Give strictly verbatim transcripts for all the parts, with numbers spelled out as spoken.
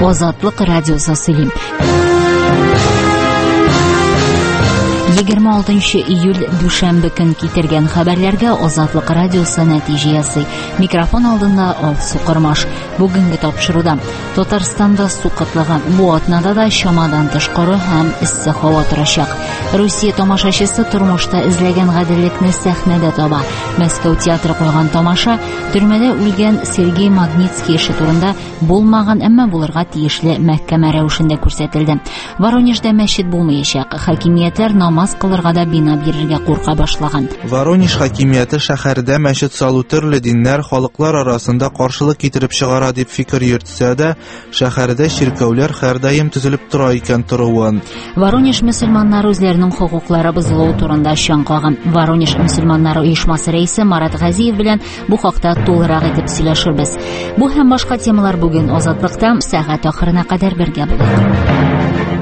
Азатлык радиосы сөйлим. егерме алтынчы июль дүшәмбе көн китергән хәбәрләргә Азатлык радиосы нәтиҗә ясый. Микрофон алдында Алсу Кырмаш. Бүгенге тапшыруда Татарстанда су кытлыгы, бу атнада да чамадан тышкары һәм эссе һава торачак. Русия тамашачысы тормышта эзләгән гаделлекне сәхнәдә таба. Мәскәү театры куйган тамаша төрмәдә үлгән Сергей Магнитский эше турында булмаган, әмма булырга тиешле мәхкәмә рәвешендә күрсәтелде. Воронежда мәчет булмаячак. Хакимиятләр намаз кылырга да бина бирергә курка башлаган. Воронеж хакимияте шәһәрдә мәчет салу төрле диннәр халыклар арасында каршылык китереп чыгара дип фикер йөртсә дә, шәһәрдә чиркәүләр һәрдаим төзелеп тора икән торуын. Воронеж мөселманнары үзләренең хокуклары бозылуы турында чаңкаган. Воронеж мөселманнары оешмасы рәисе Марат Газиев белән бу хакта тулырак итеп сөйләшербез. Бу һәм башка темалар бүген Азатлыкта сәгать ахырына кадәр бергә булыр.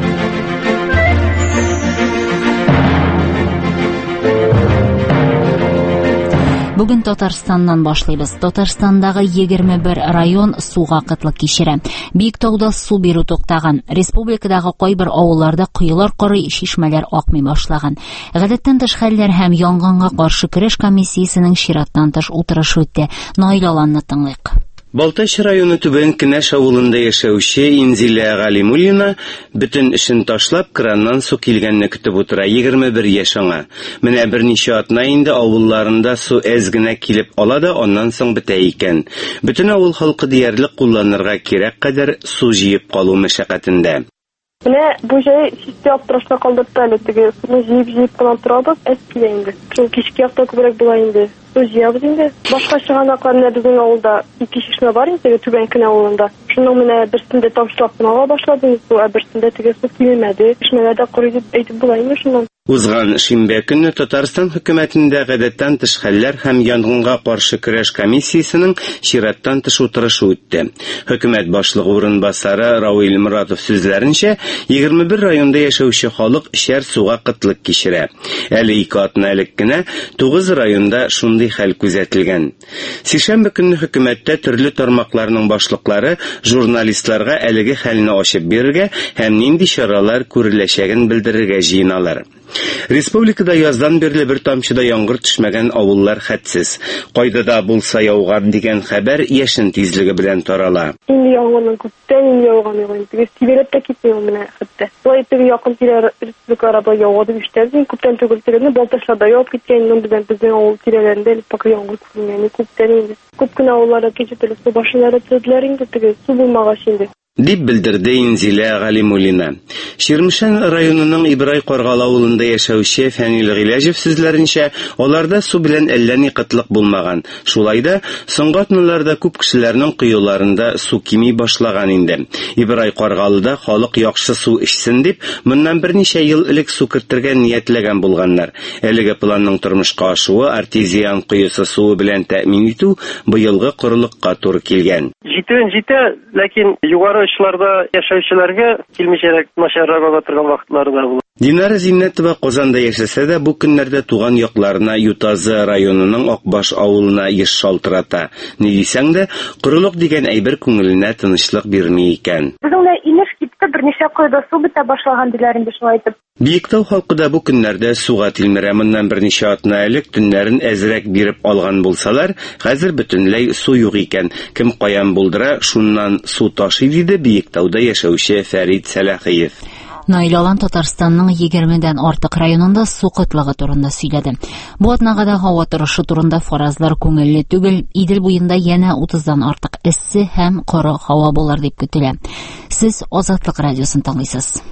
Бүген Татарстаннан башлыйбыз. Татарстандагы егерме бер район суга кытлык кичерә. Биектауда су бирү туктаган. Республикадагы кайбер авылларда коелар корый, шишмәләр акмый башлаган. Гадәттән тыш хәлләр һәм янгынга каршы көрәш комиссиясенең чираттан тыш утырышы үтте. Наил Аланны тыңлыйк. Балтач районы Түбән Кенәш авылында яшәүче Инзилә Галимуллина бөтен эшен ташлап краннан су килгәнне көтеп утыра. егерме бер яшь аңа. Менә берничә атна инде авылларында су әз генә килеп ала да аннан соң бетә икән. Бөтен авыл халкы диярлек кулланырга кирәк кадәр су җыеп калу мәшәкатендә. Менә бу җай систем аптырашта калдырды әле теге суны җыеп-җыеп кына торабыз, әз килә инде. Шул кичке якта күбрәк була инде. Су җыябыз инде. Башка чыганакларда безнең авылда ике чишмә бар инде, Түбән Кенә авылында. Шуның менә берсендә тамчылап кына ала башлады, су, ә берсендә теге су килмәде. Чишмәләрдә корый дип әйтеп була инде шуннан. Узган шимбә көнне Татарстан хөкүмәтендә гадәттән тыш хәлләр һәм янгынга каршы көрәш комиссиясенең чираттан тыш утырышы үтте. Хөкүмәт башлыгы урынбасары Рауил Моратов сүзләренчә, егерме бер районда яшәүче халык шәр суга кытлык кичерә. Әле ике атна элек кенә тугыз районда шундый хәл күзәтелгән. Сишәмбе көнне хөкүмәттә төрле тармакларның башлыклары журналистларга әлеге хәлне ачып бирергә һәм нинди чаралар күреләчәген белдерергә җыеналар. Республикада яздан бирле бер тамчыда яңгыр төшмәгән авыллар хәтсез. Кайда да булса яуган дигән хәбәр яшен тизлеге белән тарала. Инде яңгырның күптән инде яуган иде. Теге сибелеп тә китмәй ул менә хәтта. Бу теге якын тирә республикаларда яуган дип иштәдем. Күптән түгел тирәне Балташларда яуып киткән, инде безнең безнең авыл тирәләрендә пока яңгыр күрмәгән. Күптән инде. Күп кенә авылларда кичә төрле су башыннары төзеләр инде, теге су булмагач инде. Дип белдерде Инзилә Галимуллина. Ширмешән районының Ибрай Каргал авылында яшәүче Фәнил Гыйләҗев сүзләренчә, аларда су белән әллә ни кытлык булмаган. Шулай да соңгы атналарда күп кешеләрнең кыюларында су кими башлаган инде. Ибрай Каргалда халык яхшы су эчсен дип, моннан берничә ел элек су кертергә ниятләгән булганнар. Әлеге планның тормышка ашуы артезиан кыюсы суы белән тәэмин итү быелгы корылыкка туры килгән. Җитен җитә, ләкин югары очларда яшәүчеләргә килмичәрәк начаррак ага торган вакытлары да була. Динара Зиннәтова Казанда яшәсә дә, бу көннәрдә туган якларына Ютазы районының Акбаш авылына еш шалтырата. Ни дисәң дә, корылык дигән әйбер күңеленә тынычлык бирми икән. Безнең инеш китте, берничә койда су бетә башлаган диләр инде шулай итеп. Биектау халкы да бу көннәрдә суга тилмерә. Моннан берничә атна элек төннәрен әзрәк биреп алган булсалар, хәзер бөтенләй су юк икән. Кем каян булдыра, шуннан су ташый диде Биектауда яшәүче Фәрит Сәләхиев. Наил Алан Татарстанның егермедән артык районында су кытлыгы турында сөйләде. Бу атнага да һава торышы турында фаразлар күңелле түгел. Идел буенда янә утыздан артык эссе һәм коры һава булыр дип көтелә. Сез Азатлык радиосын тыңлыйсыз.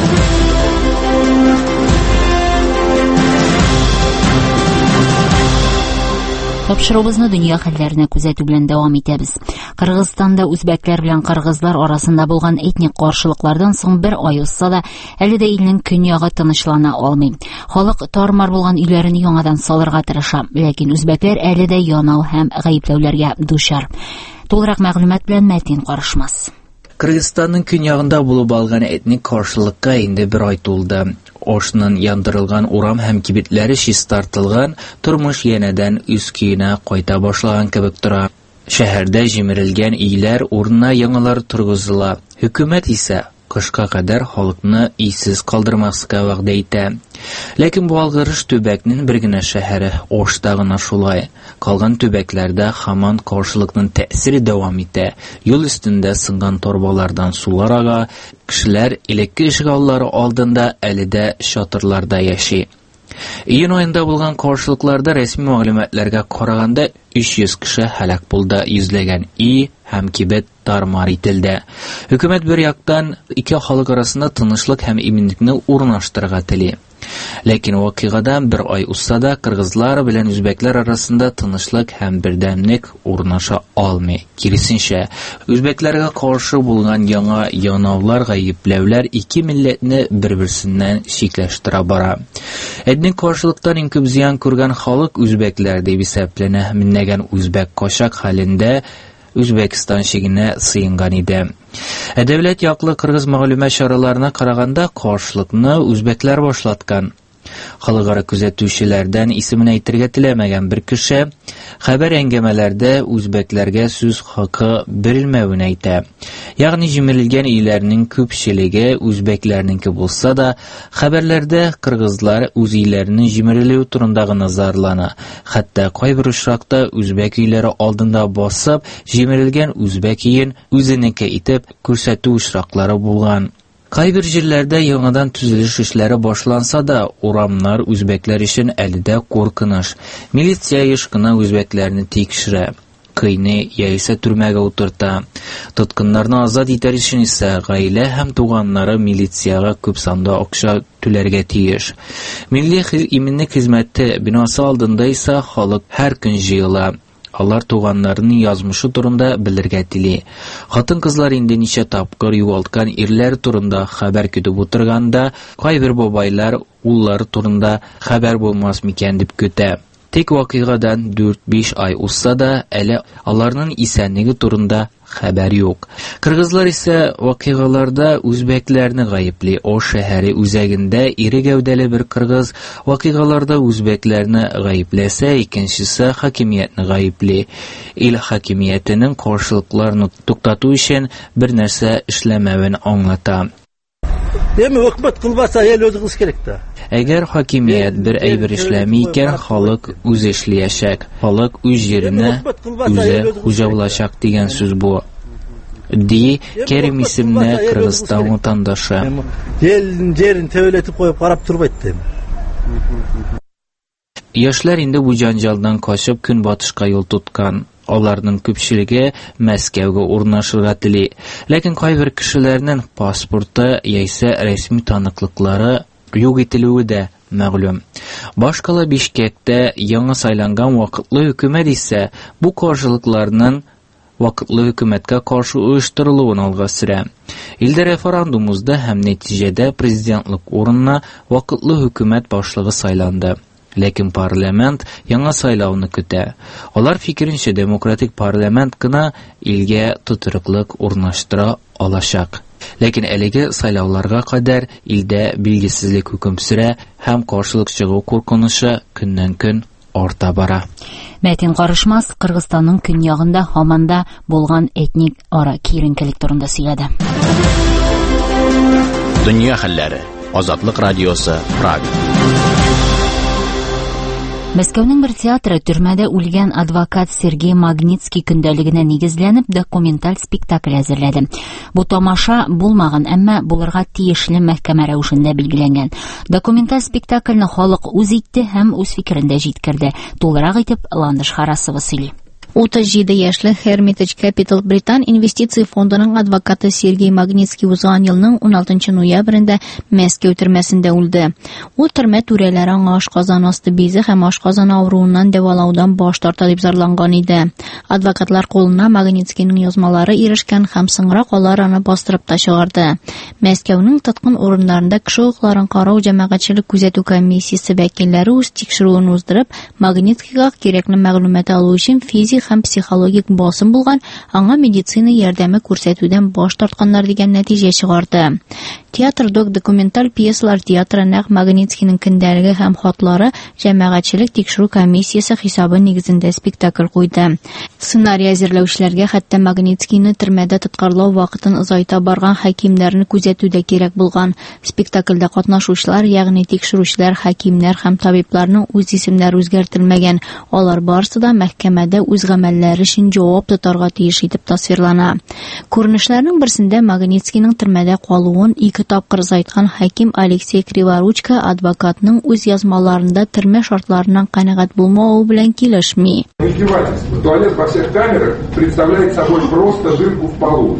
Тапшырыбызны дөнья хәлләренә күзәтү белән дәвам итәбез. Кыргызстанда үзбәкләр белән кыргызлар арасында булган этник каршылыклардан соң бер ай узса да, әле дә илнең көньягы тынычлана алмый. Халык тармар булган өйләрен яңадан салырга тырыша, ләкин үзбәкләр әле дә янау һәм гаепләүләргә дучар. Тулырак мәгълүмат белән Мәтин Карышмас. Кыргызстанның көньягында булып алган этник каршылыкка инде бер ай тулды. Ошның яндырылган урам һәм кибетләре чистартылган, тормыш янәдән үз көенә кайта башлаган кебек тора. Шәһәрдә җимерелгән өйләр урынына яңалары тургызыла. Хөкүмәт исә кышка кадәр халыкны өйсез калдырмаска вәгъдә итә. Ләкин бу алгырыш төбәкнең бер генә шәһәре Ошта гына шулай. Калган төбәкләрдә һаман каршылыкның тәэсире дәвам итә. Юл өстендә сынган торбалардан сулар ага, кешеләр элекке ишегаллары алдында әле дә чатырларда яши. Июнь айында булган каршылыкларда рәсми мәгълүматларга караганда өч йөз кеше һәлак булды, йөзләгән үй һәм кибет тармар ителде. Хөкүмәт бер яктан ике халык арасында тынычлык һәм иминлекне урнаштырырга тели. Ләкин вакыйгадан бер ай узса да кыргызлар белән үзбәкләр арасында тынычлык һәм бердәмлек урнаша алмый. Киресенчә, үзбәкләргә каршы булган яңа янаулар, гаепләүләр ике милләтне бер-берсеннән чикләштерә бара. Этник каршылыктан иң күп зыян күргән халык үзбәкләр дип исәпләнә. Меңнәгән үзбәк качак хәлендә Үзбәкстан шигенә сыенган иде. Ә дәүләт яклы кыргыз мәгълүмат чараларына караганда каршылыкны үзбәкләр башлаткан. Халыкара күзәтүчеләрдән исемен әйтергә теләмәгән бер кеше хәбәр әңгәмәләрдә үзбәкләргә сүз хакы бирелмәвен әйтә. Ягъни җимерелгән өйләрнең күпчелеге үзбәкләрнеңке булса да, хәбәрләрдә кыргызлар үз өйләренең җимерелүе турында гына зарлана. Хәтта кайбер очракта үзбәк өйләре алдында басып, җимерелгән үзбәк өен үзенеке итеп күрсәтү очраклары булган. Кайбер җирләрдә яңадан төзелеш эшләре башланса да, урамнар үзбәкләр өчен әле дә куркыныч. Милиция еш кына үзбәкләрне тикшерә, кыйный яисә түрмәгә утырта. Тоткыннарны азат итәр өчен исә гаилә һәм туганнары милицияга күп санда акча түләргә тиеш. Милли иминлек хезмәте бинасы алдында исә халык һәр көн җыела. Алар туганнарының язмышы турында белергә тели. Хатын-кызлар инде ничә тапкыр югалткан ирләр турында хәбәр көтеп утырганда, кайбер бабайлар уллары турында хәбәр булмас микән дип көтә. Тик вакыйгадан дүрт-биш ай узса да, әле аларның исәнлеге турында хәбәр юк. Кыргызлар исә вакыйгаларда үзбәкләрне гаепли. О шәһәре үзәгендә ире гәүдәле бер кыргыз вакыйгаларда үзбәкләрне гаепләсә, икенчесе хакимиятне гаепли. Ил хакимиятенең каршылыкларны туктату өчен бер нәрсә эшләмәвен аңлата. Эми хөкүмәт кылбаса, ел өзü кылыш керек да. Әгәр хакимият бер әйбер эшләми икән, халык үзе эшләячәк. Халык үз җиренә үзе хуҗа булачак дигән сүз бу. Ди Кәрим исемле Кыргызстан ватандашы. Ел җирен тәвәләтеп куеп карап турбайт дим. Яшьләр инде бу җанҗалдан качып көнбатышка юл тоткан. Аларның күпчелеге Мәскәүгә урнашырга тели. Ләкин кайбер кешеләрнең паспорты яисә рәсми таныклыклары юк ителүе дә мәгълүм. Башкала Бишкектә яңа сайланган вакытлы хөкүмәт исә бу каршылыкларның вакытлы хөкүмәткә каршы оештырылуын алга сөрә. Илдә референдум узды һәм нәтиҗәдә президентлык урынына вакытлы хөкүмәт башлыгы сайланды. Ләкин парламент яңа сайлауны көтә. Алар фикеренчә демократик парламент кына илгә тотрыклык урнаштыра алачак. Ләкин әлеге сайлауларга кадәр илдә билгесезлек хөкем сөрә һәм каршылык чыгу куркынышы көннән-көн арта бара. Мәтин Карышмас Кыргызстанның көньягында һаманда булган этник ара киеренкелек турында сөйләде. Дөнья хәлләре. Азатлык радиосы, Прага. Мәскәүнең бер театры төрмәдә үлгән адвокат Сергей Магнитский көндәлегенә нигезләнеп документаль спектакль әзерләде. Бу тамаша булмаган, әмма булырга тиешле мәхкәмә рәвешендә билгеләнгән. Документаль спектакльне халык үз итте һәм үз фикерен дә җиткерде. Тулырак итеп Ландыш Харасова сөйли. утыз җиде яшьле Hermitage Capital Британ инвестиция фондының адвокаты Сергей Магнитский узган елның он алтынчы ноябрендә Мәскәү төрмәсендә үлде. Ул төрмә түрәләре аңа ашказан асты безе һәм ашказан авыруыннан дәвалаудан баш тарта дип зарланган иде. Адвокатлар кулына Магнитскийның язмалары ирешкән һәм соңрак алар аны бастырып та чыгарды. Мәскәүнең тоткын урыннарында кеше хукукларын карау җәмәгатьчелек күзәтү комиссиясе вәкилләре үз тикшерүен уздырып, Магнитскийга кирәкле мәгълүмат алу өчен физик һәм психологик басым булган, аңа медицина ярдәме күрсәтүдән баш тартканнар дигән нәтиҗә чыгарды. Театрдок документаль пьесалар театры нәкъ Магнитскийның көндәлеге һәм хатлары җәмәгатьчелек тикшерү комиссиясе хисабы нигезендә спектакль куйды. Сценарий әзерләүчеләргә хәтта Магнитскийны төрмәдә тоткарлау вакытын озайта барган хакимнәрне күзәтүдә кирәк булган. Спектакльдә катнашучылар, ягъни тикшерүчеләр, хакимнәр һәм табибларның үз исемнәре үзгәртелмәгән. Алар барысы да мәхкәмәдә үз гамәлләре өчен җавап тотарга тиеш итеп тасвирлана. Күренешләрнең берсендә Магнитскийның төрмәдә калуын ике тапкыр зайткан хаким Алексей Криворучка адвокатның үз язмаларында төрмә шартларыннан канәгать булмавы белән килешми. Туалет во всех камерах представляет собой просто дырку в полу.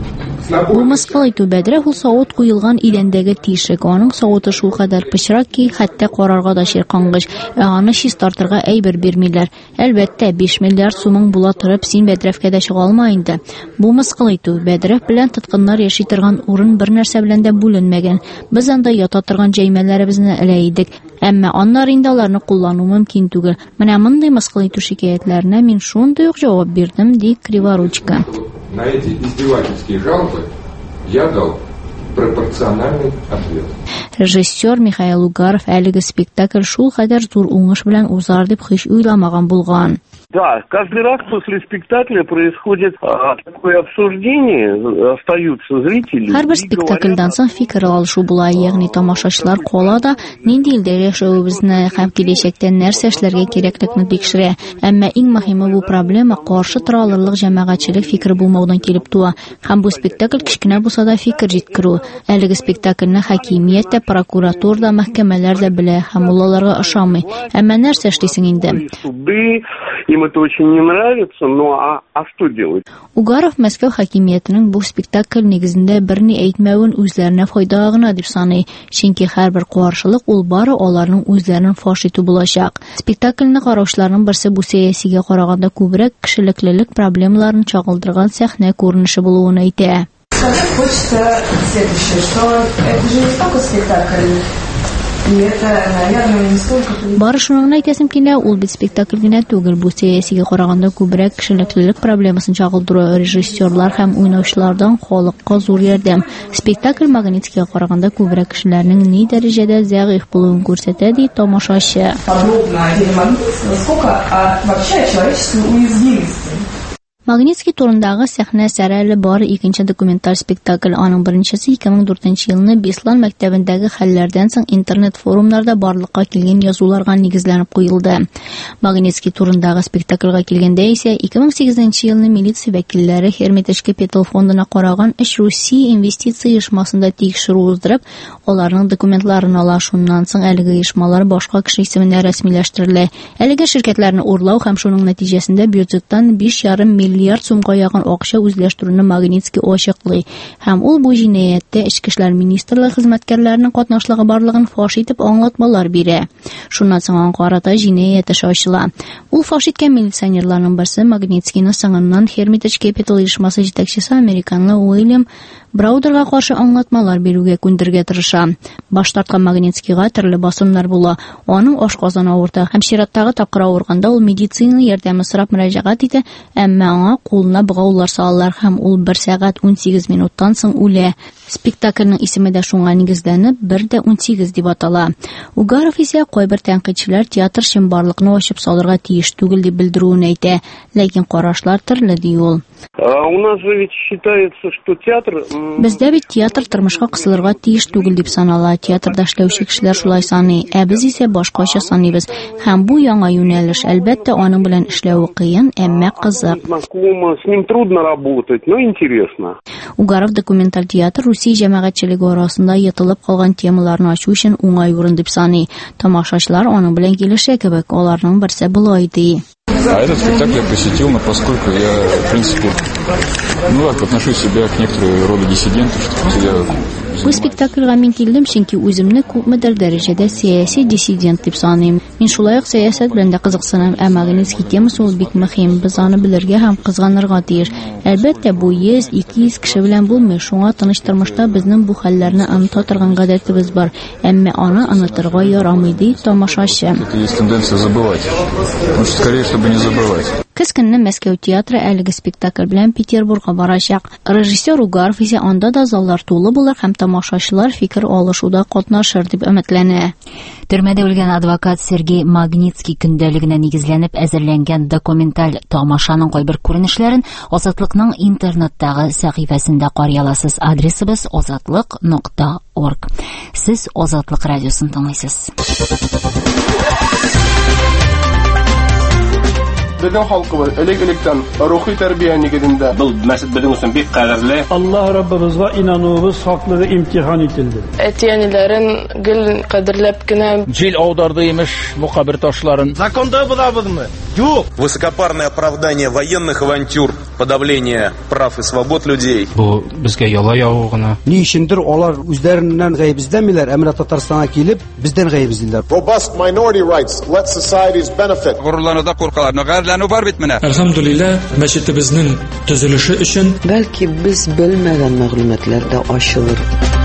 Ул мыскыл итү бәдрәк ул савыт куелган идәндәге тишек. Аның савыты шул кадәр пычрак ки, хәтта карарга да чиркангыч. Аны чист тартырга әйбер бирмиләр. Әлбәттә, биш миллиард сумың була торып, син бәдрәфкә дә чыга алма инде. Бу мыскыл итү бәдрәк белән тоткыннар яши торган урын бер нәрсә белән дә бүленмәгән. Без анда ята торган җәймәләребезне элә идек. Әмма аннар инде аларны куллану мөмкин түгел. Менә мондый мыскыл итү шикаятьләренә мин шундый ук җавап бирдем, ди Криворучка. На эти издевательские жалобы я дал пропорциональный ответ. Режиссер Михаил Угаров әлеге спектакль шул кадәр зур уңыш белән узар дип һич уйламаган булган. Да, каждый раз после спектакля происходит а, такое обсуждение, остаются зрители. Һәрбер спектакльдән соң фикер алышу була, ягъни тамашачылар кала да нинди илдә яшәүебезне һәм киләчәктә нәрсә эшләргә кирәклекне тикшерә. Әмма иң мөһиме бу проблема каршы тора алырлык җәмәгатьчелек фикер булмаудан килеп туа. Һәм бу спектакль кичкенә булса да фикер җиткерү. Әлеге спектакльне хакимият та, прокуратура да, мәхкәмәләр дә белә һәм улларга ошамый. Әмма нәрсә эшлисең инде? Им это очень не нравится, но а, а что делать? Угаров Мәскәү хакимиятының бу спектакль нигезендә берни әйтмәвен үзләренә файда гына дип саный. Чөнки һәрбер каршылык ул бары аларның үзләрен фаш итү булачак. Спектакльне караучыларның берсе бу сәясигә караганда күбрәк кешелеклелек проблемаларын чагылдырган сәхнә күренеше булуын әйтә. Хочется следующее, что это же не только спектакль. Бары шуның әйтәсем килә, ул бит спектакль генә түгел, бу сәясигә караганда күбрәк кешелеклелек проблемасын чагылдыру, режиссерлар һәм уйнаучылардан халыкка зур ярдәм. Спектакль Магнитскийга караганда күбрәк кешеләрнең ни дәрәҗәдә зәгыйфь булуын күрсәтә, ди тамашачы. Магнитский турындагы сәхнә сәрәле бары икенче документаль спектакль. Аның беренчесе ике мең дүртенче елны Беслан мәктәбендәге хәлләрдән соң интернет-форумнарда барлыкка килгән язуларга нигезләнеп куелды. Магнитский турындагы спектакльгә килгәндә исә ике мең сигезенче елны милиция вәкилләре Hermitage Capital фондына караган эш Русия инвестиция оешмасында тикшерү уздырып, аларның документларын ала. Шуннан соң әлеге оешмалар башка кеше исеменә рәсмиләштерелә. Әлеге ширкәтләрне урлау һәм шуның нәтиҗәсендә бюджеттан биш ярым миллиард сумга ягын акча үзләштерүне Магнитский ачыклый. Һәм ул бу җинаятьтә Эчке эшләр министрлыгы хезмәткәрләренең катнашлыгы барлыгын фаш итеп аңлатмалар бирә. Шуннан соң аңа карата җинаять эше ачыла. Ул фаш иткән милиционерларның берсе Магнитскийны соңыннан Hermitage Capital оешмасы җитәкчесе американлы Уильям Браудерга каршы аңлатмалар бирүгә күндергә тырыша. Баш тарткан Магнитскийга төрле басымнар була. Аның ашказаны авырта һәм чираттагы тапкыр авырганда ул медицина ярдәме сорап мөрәҗәгать итә, әмма аңа кулына быгаулар салалар һәм ул бер сәгать унсигез минуттан соң үлә. Спектакльнең исеме дә шуңа нигезләнеп бер дә унсигез дип атала. Угаров исә кайбер тәнкыйтьчеләр театр чынбарлыкны ачып салырга тиеш түгел дип белдерүен әйтә, ләкин карашлар төрле ди ул. У нас же ведь считается, что театр... Бездә бит театр тормышка кысылырга тиеш түгел дип санала. Театрда эшләүче кешеләр шулай саный, ә без исә башкача саныйбыз. Һәм бу яңа юнәлеш, әлбәттә, аның белән эшләү кыен, әмма кызык. С ним трудно работать, но интересно. Угаров документаль театр Русия җәмәгатьчелеге арасында ятылып калган темаларны ачу өчен уңай урын дип саный. Тамашачылар аның белән килешә кебек, аларның берсе булай ди. А этот спектакль я посетил, но поскольку я, в принципе, ну так, отношу себя к некоторой роду диссиденту, что я... Бу спектакльгә мин килдем, чөнки үземне күпмедер дәрәҗәдә сәяси диссидент дип саныйм. Мин шулай ук сәясәт белән дә кызыксынам, ә Магнитский темасы ул бик мөһим. Без аны белергә һәм кызганырга тиеш. Әлбәттә, бу йөз ике йөз кеше белән булмый. Шуңа тыныч тормышта безнең бу хәлләрне оныта торган гадәтебез бар. Әмма аны онытырга ярамый ди тамашачы. Есть тенденция забывать. Лучше скорее, чтобы не забывать. Көз көнне Мәскәү театры әлеге спектакль белән Петербургка барачак. Режиссер Угаров исә анда да заллар тулы булыр һәм тамашачылар фикер алышуда катнашыр дип өметләнә. Төрмәдә үлгән адвокат Сергей Магнитский көндәлегенә нигезләнеп әзерләнгән документаль тамашаның кайбер күренешләрен Азатлыкның интернеттагы сәхифәсендә карый аласыз. Адресыбыз азатлык нокта орг. Сез Азатлык радиосын тыңлыйсыз. Безнең халкыбыз элек-электән рухи тәрбия нигезендә. Бу мәсҗид безнең өчен бик кадерле. Аллаһ Раббыбызга инануыбыз хаклыгы имтихан ителде. Әтиәниләрен гел кадерләп кенә Җил аударды имеш бу кабер ташларын. Законда булабызмы? Юк. Высокопарное оправдание военных авантюр, подавление прав и свобод людей. Бу безгә яла яву гына. Ни өчендер алар үзләреннән гаеп эзләмиләр, әмма Татарстанга килеп бездән гаеп эзлиләр. Robust minority rights let societies benefit. Горурлануда куркалар, гайрләнү бар бит менә. Әлхәмдүлилләh, мәчетебезнең төзелеше өчен бәлки без белмәгән мәгълүматлар да ачылыр.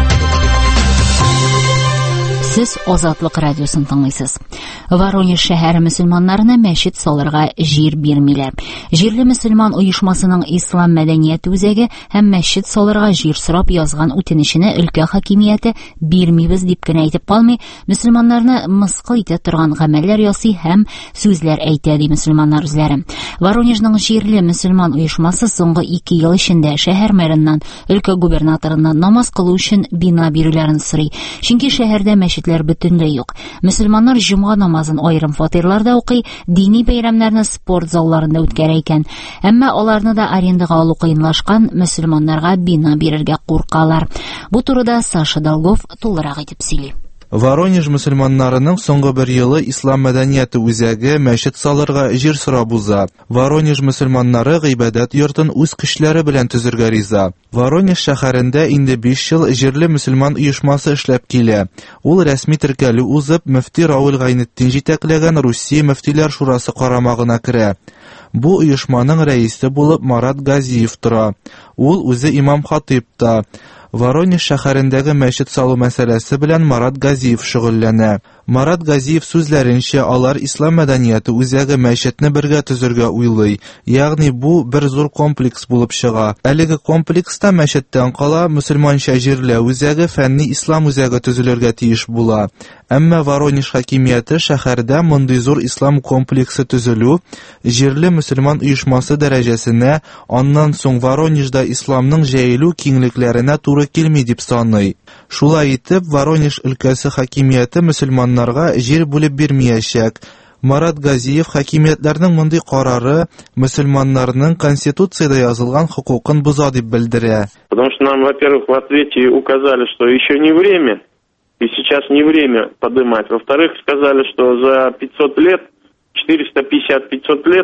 Сез Азатлык радиосын тыңлыйсыз. Воронеж шәһәре мөселманнарына мәчет салырга җир бирмиләр. Җирле мөселман оешмасының ислам мәдәнияте үзәге һәм мәчет салырга җир сорап язган үтенеченә өлкә хакимияте бирмибез дип кенә әйтеп калмый, мөселманнарны мыскыл итә торган гамәлләр ясый һәм сүзләр әйтә ди мөселманнар үзләре. Воронежның җирле мөселман оешмасы соңгы ике ел эчендә шәһәр мэрыннан, өлкә губернаторыннан намаз кылу өчен бина бирүләрен сорый. Чөнки шәһәрдә мәчетләр бөтенләй юк. Мөселманнар җомга намазын аерым фатирларда укый, дини бәйрәмнәрне спорт залларында үткәрә икән. Әмма аларны да арендага алу кыенлашкан, мөселманнарга бина бирергә куркалар. Бу турыда Саша Долгов тулырак итеп сөйли. Воронеж мөселманнарының соңгы бер елы ислам мәдәнияте үзәге мәчет салырга җир сорап уза. Воронеж мөселманнары гыйбадәт йортын үз көчләре белән төзергә риза. Воронеж шәһәрендә инде биш ел җирле мөселман оешмасы эшләп килә. Ул рәсми теркәлү узып, мөфти Раул Гайнетдин җитәкләгән Русия мөфтиләр шурасы карамагына керә. Бу оешманың рәисе булып Марат Газиев тора. Ул үзе имам-хатиб та. Воронеж шәһәрендәге мәчет салу мәсьәләсе белән Марат Газиев шөгыльләнә. Марат Газиев сүзләренчә, алар ислам мәдәнияте үзәге мәчетне бергә төзергә уйлый. Ягъни бу бер зур комплекс булып чыга. Әлеге комплекста мәчеттән кала мөселманча җирле үзәге, фәнни ислам үзәге төзелергә тиеш була. Әмма Воронеж хакимияте шәһәрдә мондый зур ислам комплексы төзелү җирле мөселман оешмасы дәрәҗәсенә, аннан соң Воронежда исламның җәелү киңлекләренә туры килми дип саный. Шулай итеп, Воронеж өлкәсе хакимияте мөселманнарга җир бүлеп бирмәячәк. Марат Газиев хакимиятләрнең мондый карары мөселманнарның конституциядә язылган хукукын боза дип белдерә. Потому что нам, во-первых, в ответе указали, что еще не время, и сейчас не время поднимать. Во-вторых, сказали, что за пятьсот лет, четыреста пятьдесят - пятьсот лет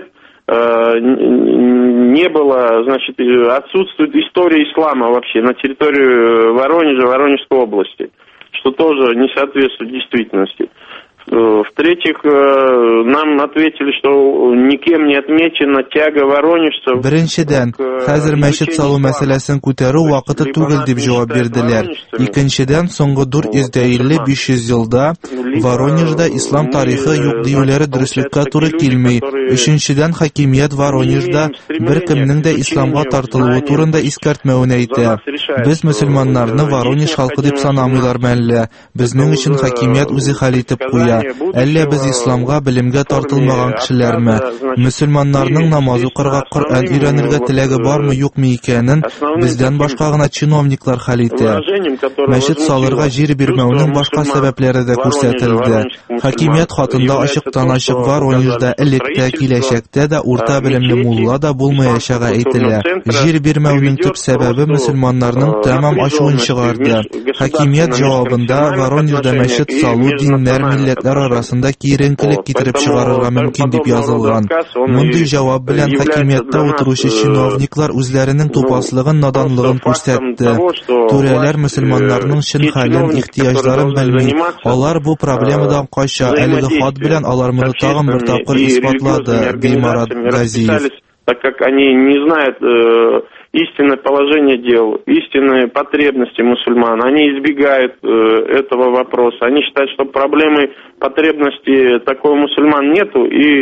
не было, значит, отсутствует история ислама вообще на территории Воронежа, Воронежской области, что тоже не соответствует действительности. В-третьих, нам ответили, что никем не отмечена тяга воронежцев. Беренчедән, хәзер мәчет салу мәсьәләсен күтәрү вакыты түгел дип җавап бирделәр. Икенчедән, соңгы дүрт йөз илле - биш йөз елда Воронежда ислам тарихы юк диюләре дөреслеккә туры килми. Өченчедән, хакимият Воронежда беркемнең дә исламга тартылуы турында искәртмәвен әйтә. Без мөселманнарны Воронеж халкы дип санамыйлар мәллә. Безнең өчен хакимият үзе хәл итеп куя. Әллә без исламга, белемгә тартылмаган кешеләрме? Мөселманнарның намаз укырга, Коръән өйрәнергә теләге бармы, юкмы икәнен бездән башка гына чиновниклар хәл итә. Мәчет салырга җир бирмәүнең башка сәбәпләре дә күрсәтелде. Хакимият хатында ачыктан-ачык Воронежда электә, киләчәктә дә урта белемле мулла да булмаячагы әйтелә. Җир бирмәүнең төп сәбәбе мөселманнарның тәмам ачуын чыгарды. Хакимият җавабында Воронежда мәчет салу диннәр, милләтләр арасында киеренкелек китереп чыгарырга мөмкин дип язылган. Мондый җавап белән хакимияттә утыручы чиновниклар үзләренең тупаслыгын, наданлыгын күрсәтте. Түрәләр мөселманнарның чын хәлен, ихтиҗларын белми. Алар бу проблемадан кача. Әлеге хат белән алар моны тагын бер тапкыр исбатлады, ди Марат Газиев. Так как они не знают э, истинное положение дел, истинные потребности мусульман, они избегают э, этого вопроса. Они считают, что проблемы, потребности такого мусульман нету, и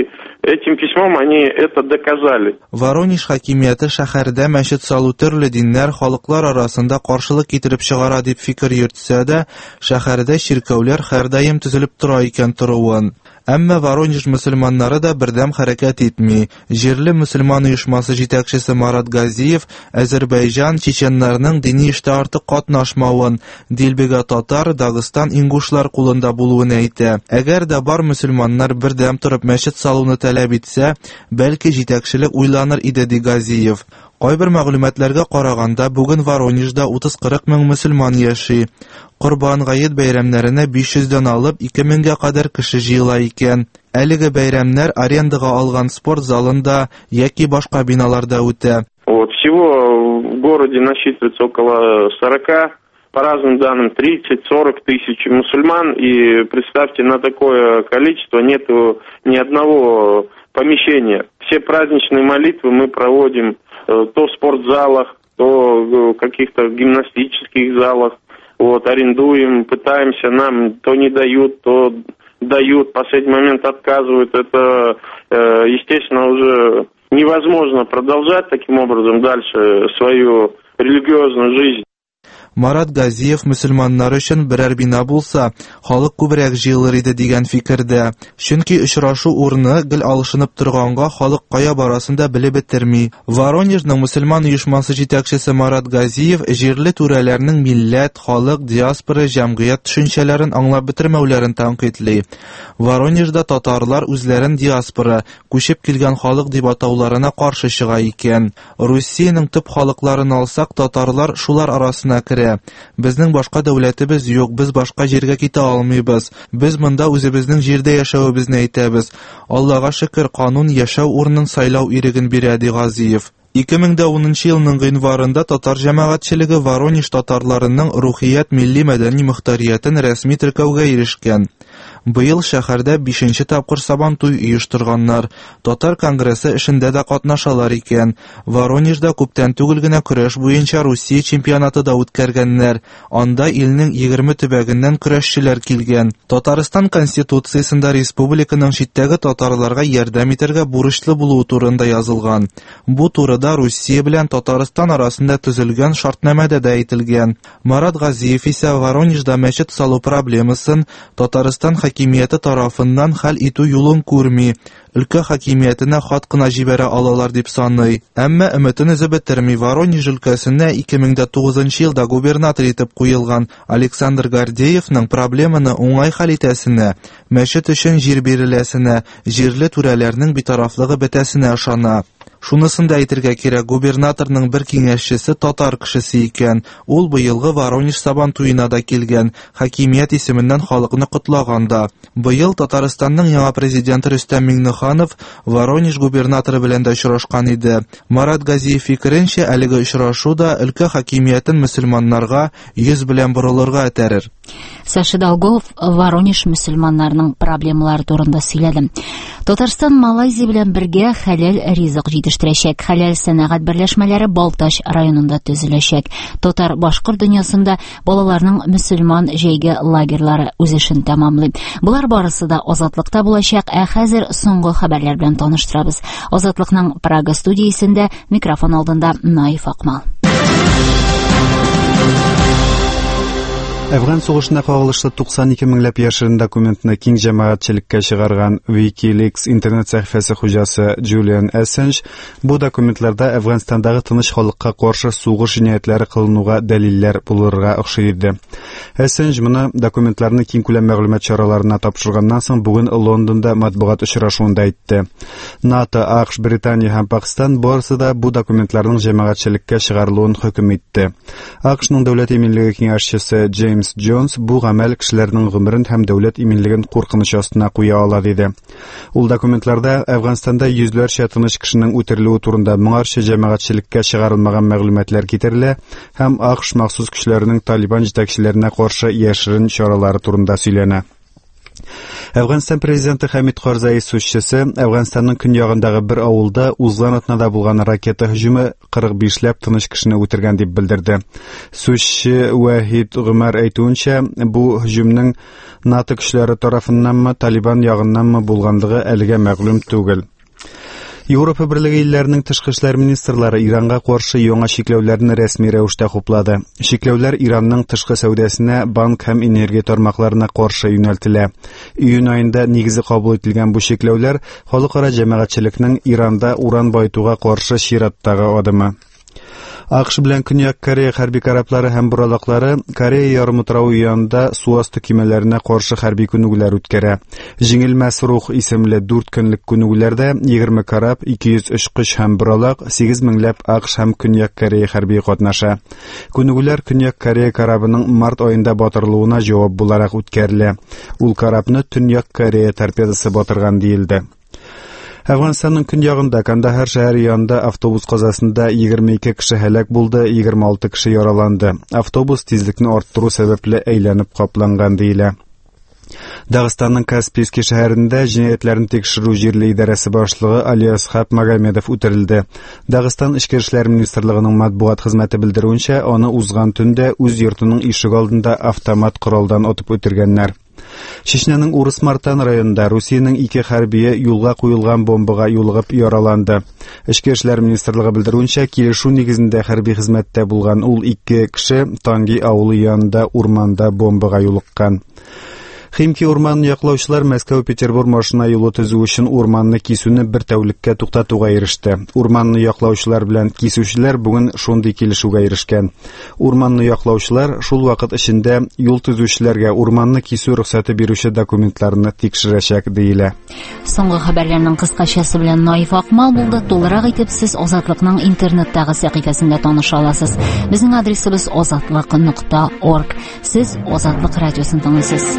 этим письмом они это доказали. Воронеж хакимияте шәһәрдә мәчет салу төрле диннәр халыклар арасында каршылык китереп чыгара дип фикер йөртсә дә, шәһәрдә чиркәүләр һәрдаим төзелеп тора икән торуын. Әмма Воронеж мөселманнары да бердәм хәрәкәт итми. Җирле мөселман оешмасы җитәкчесе Марат Газиев Азәрбайҗан чеченнарның дини эштә артык катнашмавын, Дилбега татар, Дагыстан ингушлар кулында булуын әйтә. Әгәр дә бар мөселманнар бердәм торып мәчет салуны таләп итсә, бәлки җитәкчелек уйланыр иде, ди Газиев. Кайбер мәгълүматларга караганда, бүген Воронежда утыз-кырык мең мөселман яши. Корбан гает бәйрәмнәренә биш йөздән алып ике меңгә кадәр кеше җыела икән. Әлеге бәйрәмнәр арендага алган спорт залында яки башка биналарда үтә. Вот всего в городе насчитывается около сорока, по разным данным тридцать-сорок тысяч мусульман, и представьте, на такое количество нету ни одного помещения. Все праздничные молитвы мы проводим то в спортзалах, то в каких-то гимнастических залах. Вот, арендуем, пытаемся, нам то не дают, то дают, в последний момент отказывают. Это, естественно, уже невозможно продолжать таким образом дальше свою религиозную жизнь. Марат Газиев мөселманнар өчен берәр бина булса, халык күбрәк җыелыр иде дигән фикердә. Чөнки очрашу урыны гел алышынып торганга халык кая барасын да белеп бетерми. Воронежның мөселман оешмасы җитәкчесе Марат Газиев җирле түрәләрнең милләт, халык, диаспора, җәмгыять төшенчәләрен аңлап бетермәүләрен тәнкыйтьли. Воронежда татарлар үзләрен диаспора, күчеп килгән халык дип атауларына каршы чыга икән. Русиянең төп халыкларын алсак, татарлар шулар арасына керә. Безнең башка дәүләтебез юк, без башка җиргә китә алмыйбыз. Без монда үзебезнең җирдә яшәвебезне әйтәбез. Аллага шөкер, канун яшәү урынын сайлау иреген бирә, ди Газиев. ике мең унынчы елның гыйнварында татар җәмәгатьчелеге Воронеж татарларының рухият милли-мәдәни мөхтәриятен рәсми теркәүгә ирешкән. Быел шәһәрдә бишенче тапкыр Сабантуй оештырганнар. Татар конгрессы эшендә дә катнашалар икән. Воронежда күптән түгел генә көрәш буенча Русия чемпионаты да үткәргәннәр. Анда илнең егерме төбәгеннән көрәшчеләр килгән. Татарстан конституциясендә республиканың читтәге татарларга ярдәм итәргә бурычлы булуы турында язылган. Бу турыда Русия белән Татарстан арасында төзелгән шартнамәдә дә әйтелгән. Марат Газиев исә Воронежда мәчет салу проблемасын Татарстан хакимияте тарафыннан хәл итү юлын күрми. Өлкә хакимиятенә хат кына җибәрә алалар дип саный. Әмма өметен өзеп бетерми. Воронеж өлкәсенә ике мең тугызынчы елда губернатор итеп куелган Александр Гордеевның проблеманы уңай хәл итәсенә, мәчет өчен җир биреләсенә, җирле түрәләрнең битарафлыгы бетәсенә ышана. Шунысын да әйтергә кирәк, губернаторның бер киңәшчесе татар кешесе икән. Ул быелгы Воронеж Сабантуена да килгән, хакимият исеменнән халыкны котлаганда. Быел Татарстанның яңа президенты Рөстәм Миңнеханов Воронеж губернаторы белән дә очрашкан иде. Марат Газиев фикеренчә, әлеге очрашу да өлкә хакимиятен мөселманнарга йөз белән борылырга этәрер. Саша Долгов Воронеж мөселманнарының проблемалары турында сөйләде. Татарстан Малайзия белән бергә хәләл ризык җитештерәчәк. Хәләл сәнәгать берләшмәләре Балтач районында төзеләчәк. Татар башкорт дөньясында балаларның мөселман җәйге лагерьлары үз эшен тәмамлый. Булар барысы да азатлыкта булачак. Ә хәзер соңгы хәбәрләр белән таныштырабыз. Азатлыкның Прага студиясендә микрофон алдында Наиф Акмал. Әфган сугышына кагылышлы туксан ике меңләп яшерен документны киң җәмәгатьчелеккә чыгарган WikiLeaks интернет сәхифәсе хуҗасы Julian Assange бу документларда Әфганстандагы тыныч халыкка каршы сугыш җинаятләре кылынуга дәлилләр булырга охшый иде. Assange моны документларны киң күләм мәгълүмат чараларына тапшырганнан соң бүген Лондонда матбугат очрашуында әйтте. НАТО, АКШ, Британия һәм Пакистан барысы да бу документларның җәмәгатьчелеккә чыгарылуын хөкем итте. АКШның дәүләт иминлеге киңәшчесе Джеймс Джонс бу гамәл кешеләрнең гомерен һәм дәүләт иминлеген куркыныч астына куя ала диде. Ул документларда Әфганстанда йөзләрчә тыныч кешенең үтерелүе турында моңарча җәмәгатьчелеккә чыгарылмаган мәгълүматлар китерелә һәм АКШ махсус көчләренең Талибан җитәкчеләренә каршы яшерен чаралары турында сөйләнә. Әфганстан президенты Хамид Карзай сүзчесе Әфганстанның көньягындагы бер авылда узган атнада булган ракета һөҗүме кырык бишләп тыныч кешене үтергән дип белдерде. Сүзче Вахид Гомар әйтүенчә, бу һөҗүмнең НАТО көчләре тарафыннанмы, Талибан ягыннанмы булганлыгы әлегә мәгълүм түгел. Европа Берлеге илләренең тышкы эшләр министрлары Иранга каршы яңа чикләүләрне рәсми рәвештә хуплады. Чикләүләр Иранның тышкы сәүдәсенә, банк һәм энергия тармакларына каршы юнәлтелә. Июнь аенда нигезе кабул ителгән бу чикләүләр халыкара җәмәгатьчелекнең Иранда уран байтуга каршы чираттагы адымы. АКШ белән Көньяк Корея хәрби кораблары һәм буралаклары Корея ярымутравы янында су асты кимәләренә каршы хәрби күнегүләр үткәрә. Җиңелмәс рух исемле дүрт көнлек күнегүләрдә егерме кораб, ике йөз очкыч һәм буралак, сигез меңләп АКШ һәм Көньяк Корея хәрби катнаша. Күнегүләр Көньяк Корея корабының март аенда батырылуына җавап буларак үткәрелә. Ул корабны Төньяк Корея торпедасы батырган диелде. Әфганстанның көньягында Кандахар шәһәре янында автобус казасында егерме ике кеше һәлак булды, егерме алты кеше яраланды. Автобус тизлекне арттыру сәбәпле әйләнеп капланган диелә. Дагыстанның Каспийский шәһәрендә җинаятьләрне тикшерү җирле идарәсе башлыгы Алиасхаб Магомедов үтерелде. Дагыстан Эчке эшләр министрлыгының матбугат хезмәте белдерүенчә, аны узган төндә үз йортының ишек алдында автомат коралдан атып үтергәннәр. Чечняның Урыс-Мартан районында Русиянең ике хәрбие юлга куелган бомбага юлыгып яраланды. Эчке эшләр министрлыгы белдерүенчә, килешү нигезендә хәрби хезмәттә булган ул ике кеше Танги авылы янында урманда бомбага юлыккан. Химки урманны яклаучылар Мәскәү-Петербург машина юлы төзү өчен урманны кисүне бер тәүлеккә туктатуга иреште. Урманны яклаучылар белән кисүчеләр бүген шундый килешүгә ирешкән. Урманны яклаучылар шул вакыт эчендә юл төзүчеләргә урманны кисү рөхсәте бирүче документларны тикшерәчәк диелә. Соңгы хәбәрләрнең кыскачасы белән Наиф Акмал булды. Тулырак итеп сез Азатлыкның интернеттагы сәхифәсендә таныша аласыз. Безнең адресыбыз азатлык нокта орг. Сез Азатлык радиосын тыңлыйсыз.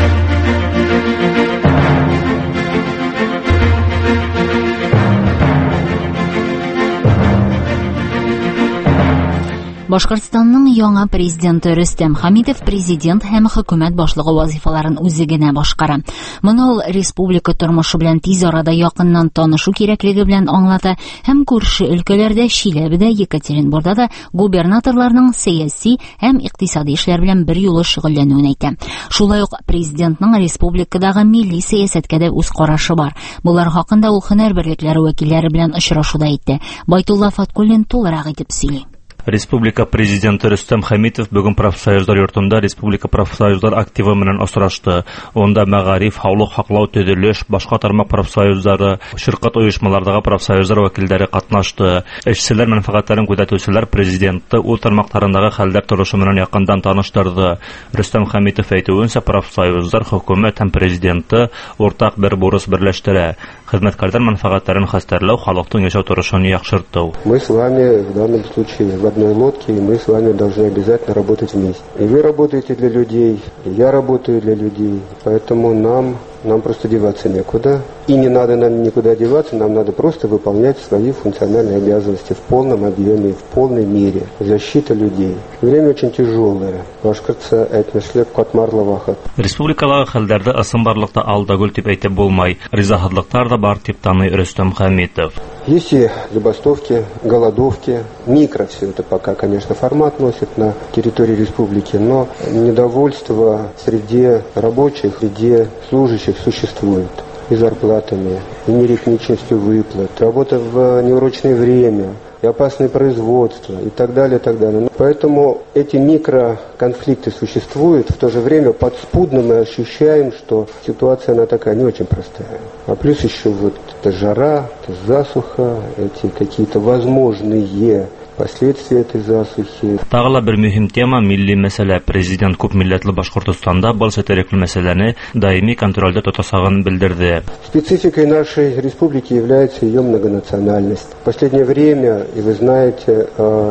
Башкортстанның яңа президенты Рөстәм Хәмитов президент һәм хөкүмәт башлыгы вазифаларын үзе генә башкара. Моны ул республика тормышы белән тиз арада якыннан танышу кирәклеге белән аңлата һәм күрше өлкәләрдә Чиләбедә, Екатеринбургда да губернаторларның сәяси һәм икътисади эшләр белән бер юлы шөгыльләнүен әйтә. Шулай ук президентның республикадагы милли сәясәткә дә үз карашы бар. Булар хакында ул һөнәр берлекләре вәкилләре белән очрашуда әйтте. Байтулла Фаткуллин тулырак итеп сөйли. Республика президенты Рөстәм Хәмитов бүген профсоюзлар йортында республика профсоюзлар активы менән очрашты. Онда мәгариф, һаулык һаклау, төзелеш, башка тармак профсоюзлары, ширкат оешмалардагы профсоюзлар вәкилләре катнашты. Эшчеләр мәнфәгатьләрен күзәтүчеләр президентты ул тармактарындагы хәлләр торышы менән якындан таныштырды. Рөстәм Хәмитов әйтүенчә, профсоюзлар, хөкүмәт һәм президенты уртак бер бурыс берләштерә. Хезмәткәрләр мәнфәгатьләрен хәстәрләү, халыктың яшәү торышын яхшырту. Мы с вами в данном случае в одной лодке, и мы с вами должны обязательно работать вместе. И вы работаете для людей, и я работаю для людей. Поэтому нам, нам просто деваться некуда. И не надо нам никуда деваться, нам надо просто выполнять свои функциональные обязанности в полном объеме, в полной мере. Защита людей. Время очень тяжелое. Башкортса әйтмешлек катмарлы вакыт. Республикадагы хәлләрдә ысым барлыкта алдагүл дип әйтеп булмай. Ризаһыдлыктар да бар дип таный Рөстәм Хәмитов. Есть и забастовки, голодовки. Микро все это пока, конечно, формат носит на территории республики, но недовольство среди рабочих, среди служащих существует. И зарплатами, и неритмичностью выплат, работа в неурочное время, и опасное производство, и так далее, и так далее. Поэтому эти микроконфликты существуют, в то же время подспудно мы ощущаем, что ситуация она такая не очень простая. А плюс еще вот эта жара, эта засуха, эти какие-то возможные последствия этой засухи. Тагыла бер мөһим тема милли мәсьәлә. Президент күп милләтле Башкортстанда был сәтерекле мәсьәләне даими контрольдә тотасагын белдерде. Спецификой нашей республики является ее многонациональность. В последнее время, и вы знаете,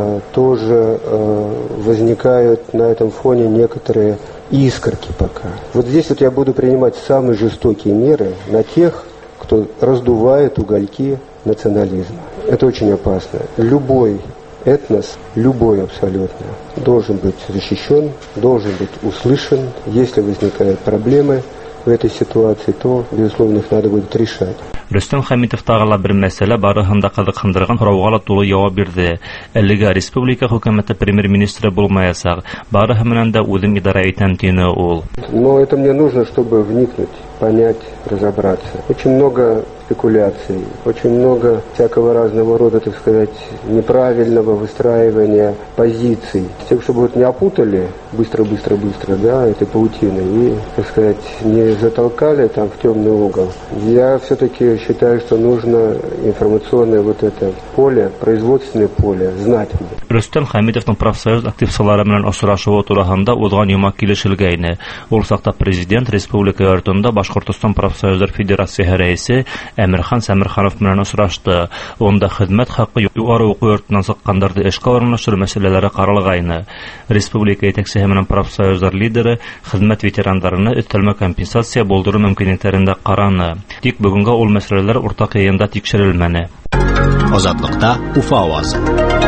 тоже возникают на этом фоне некоторые искорки пока. Вот здесь вот я буду принимать самые жестокие меры на тех, кто раздувает угольки национализма. Это очень опасно. Любой этнос, любой абсолютно, должен быть защищен, должен быть услышан. Если возникают проблемы в этой ситуации, то, безусловно, их надо будет решать. Рөстәм Хәмитов тагыла бер мәсьәлә барыһында кызыксындырган сорауга ла тулы җавап бирде. Әлегә республика хөкүмәте премьер-министры булмаясак, барыһы менән дә үзем идара итәм дине ул. Но это мне нужно, чтобы вникнуть, понять, разобраться. Очень много спекуляций, очень много всякого разного рода, так сказать, неправильного выстраивания позиций. С тем, чтобы вот не опутали быстро-быстро-быстро, да, этой паутиной и, так сказать, не затолкали там в темный угол. Я все-таки считаю, что нужно информационное вот это поле, производственное поле, знать. Рөстәм Хәмитовның профсоюз активчылары белән очрашуы турында узган юма килешелгәйне. Ул сакта президент республика йортында Башкортстан профсоюзлар федерациясе рәисе Әмирхан Сәмирханов белән очрашты. Онда хезмәт хакы югары уку йортыннан сыккандырды эшкә урнаштыру мәсьәләләре каралгайны. Республика итәкчесе менән профсоюзлар лидеры хезмәт ветераннарына өстәлмә компенсация булдыру мөмкинлекләрендә караны. Тик бүгенгә ул мәсьәләләр уртак йыйында тикшерелмәне. Азатлыкта Уфа авазы.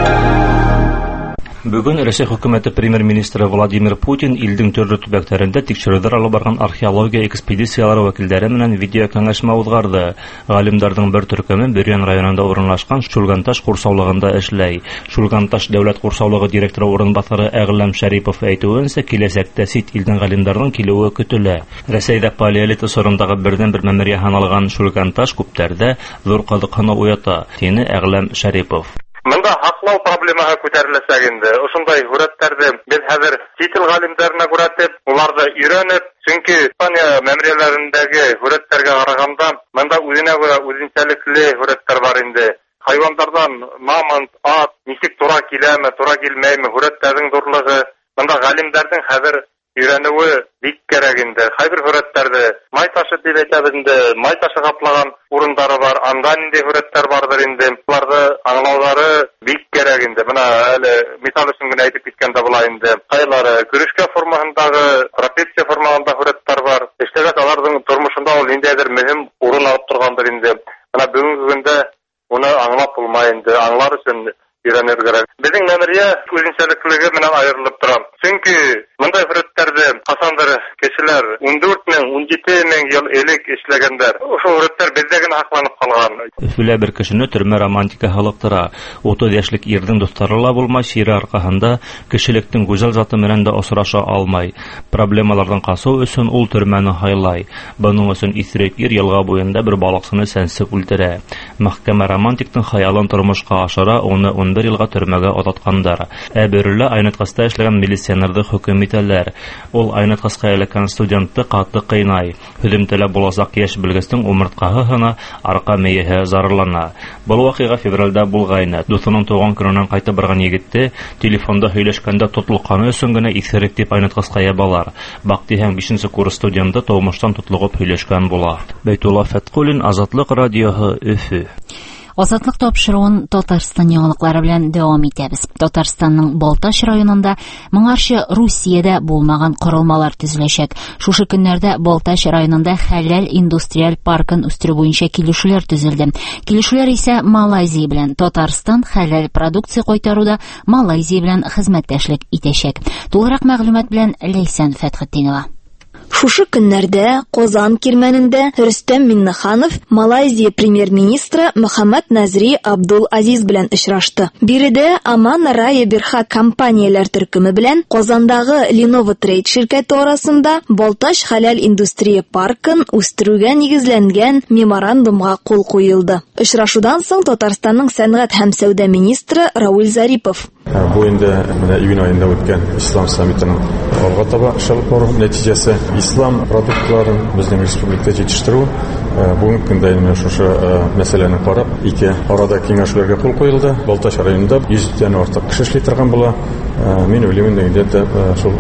Бүген Россия хөкүмәте премьер-министры Владимир Путин илдең төрле төбәкләрендә тикшерүләр алып барган археология экспедициялары вәкилләре белән видеокәңәшмә узгарды. Галимнәрнең бер төркеме Бөрьян районында урынлашкан Шулганташ курсаулыгында эшләй. Шулганташ дәүләт курсаулыгы директоры урынбасары Әгъләм Шәрипов әйтүенчә, киләчәктә сит илдән галимнәрнең килүе көтелә. Рәсәйдә палеолит осорындагы бердән-бер мәмерия һаналган Шулганташ күптәрдә зур кызыкны уята, дине Әгъләм Шәрипов. Монда хаклау проблемаһы күтәреләсәк инде. Ошондай һүрәтләрне без хәзер титул галимнәренә күрәтеп, уларны өйрәнеп, чөнки Испания мәмрияләрендәге һүрәтләргә караганда, монда үзенә күрә үзенчәлекле һүрәтләр бар инде. Хайваннардан мамонт, ат, ничек тура киләме, тура килмәйме, һүрәтләрнең зурлыгы, монда галимнәрнең хәзер өйрәнүе бик кирәк инде. Кайбер һүрәтләрдә май ташы дип әйтәбез инде, май ташы каплаган урындары бар, анда нинди һүрәтләр бардыр инде. Буларны аңлаулары бик кирәк инде. Менә әле металл өчен генә әйтеп киткәндә була инде. Кайлары күрешкә формасындагы, трапеция формасында һүрәтләр бар. Эшләгән аларның тормышында ул ниндидер мөһим урын алып торгандыр инде. Менә бүгенге көндә уны аңлап булмай инде. Аңлар өчен өйрәнер кирәк. Безнең мәмерия үзенчәлеклеге менән аерылып тора. Чөнки мондай һүрәтләрдә касандыр кешеләр ун дүрт мең, ун җиде мең ел элек эшләгәннәр. Ошо һүрәтләр бездә генә хакланып калган. Өфөлә бер кешене төрмә романтика халыктыра. утыз яшьлек ирнең дуслары ла булмай, шире аркаһында кешелектең гүзәл заты белән дә осраша алмай. Проблемалардан касу өчен ул төрмәне хайлай. Буның өчен исерек ир елга буенда бер балыксыны сәнсеп үлтерә. Мәхкәмә романтиктың хаялын тормышка ашыра, уны ун бер елга төрмәгә ататкандар. Ә берүле Айнетҡаста эшләгән милиционерды хөкем итәләр. Ул Айнетҡасҡа эләккән студентты ҡаты ҡыйнай. Һөҙөмтәлә буласаҡ йәш белгестең умыртҡаһы һына, арҡа мейеһе зарарлана. Был ваҡиға февралдә булғайны. Дуҫының тыуған көнөнән ҡайтып барған егетте телефонда һөйләшкәндә тотлоҡҡаны өсөн генә иҫерек дип Айнетҡасҡа ябалар. Баҡтиһәң бишенсе курс студенты тыумыштан тотлоғоп һөйләшкән була. Бәйтулла Фәтҡуллин, Азатлыҡ радиоһы, Өфө. Азатлык тапшыруын Татарстан яңалыклары белән дәвам итәбез. Татарстанның Балташ районында моңарчы Русиядә булмаган корылмалар төзеләчәк. Шушы көннәрдә Балташ районында хәләл индустриаль паркын үстерү буенча килешүләр төзелде. Килешүләр исә Малайзия белән. Татарстан хәләл продукция кайтаруда Малайзия белән хезмәттәшлек итәчәк. Тулырак мәгълүмат белән Ләйсән Фәтхетдинова. Шушы көннәрдә Казан кирмәнендә Рөстәм Миннеханов Малайзия премьер-министры Мөхәммәд Назри Абдул Азиз белән очрашты. Биредә Аман Рая Бирха компанияләр төркеме белән Казандагы Lenovo Trade ширкәте арасында Балташ хәләл индустрия паркын үстерүгә нигезләнгән меморандумга кул куелды. Очрашудан соң Татарстанның сәнгать һәм сәүдә министры Рауль Зарипов Бу инде менә июнь айында үткән ислам саммитының алга таба чыгып бару нәтиҗәсе ислам продуктларын безнең республикада җитештерү. Бүгенге көндә менә шушы мәсьәләне карап, ике арада киңәшләргә кул куелды. Балташ районында йөздән артык кеше эшли торган була. Мин уйлыйм инде шул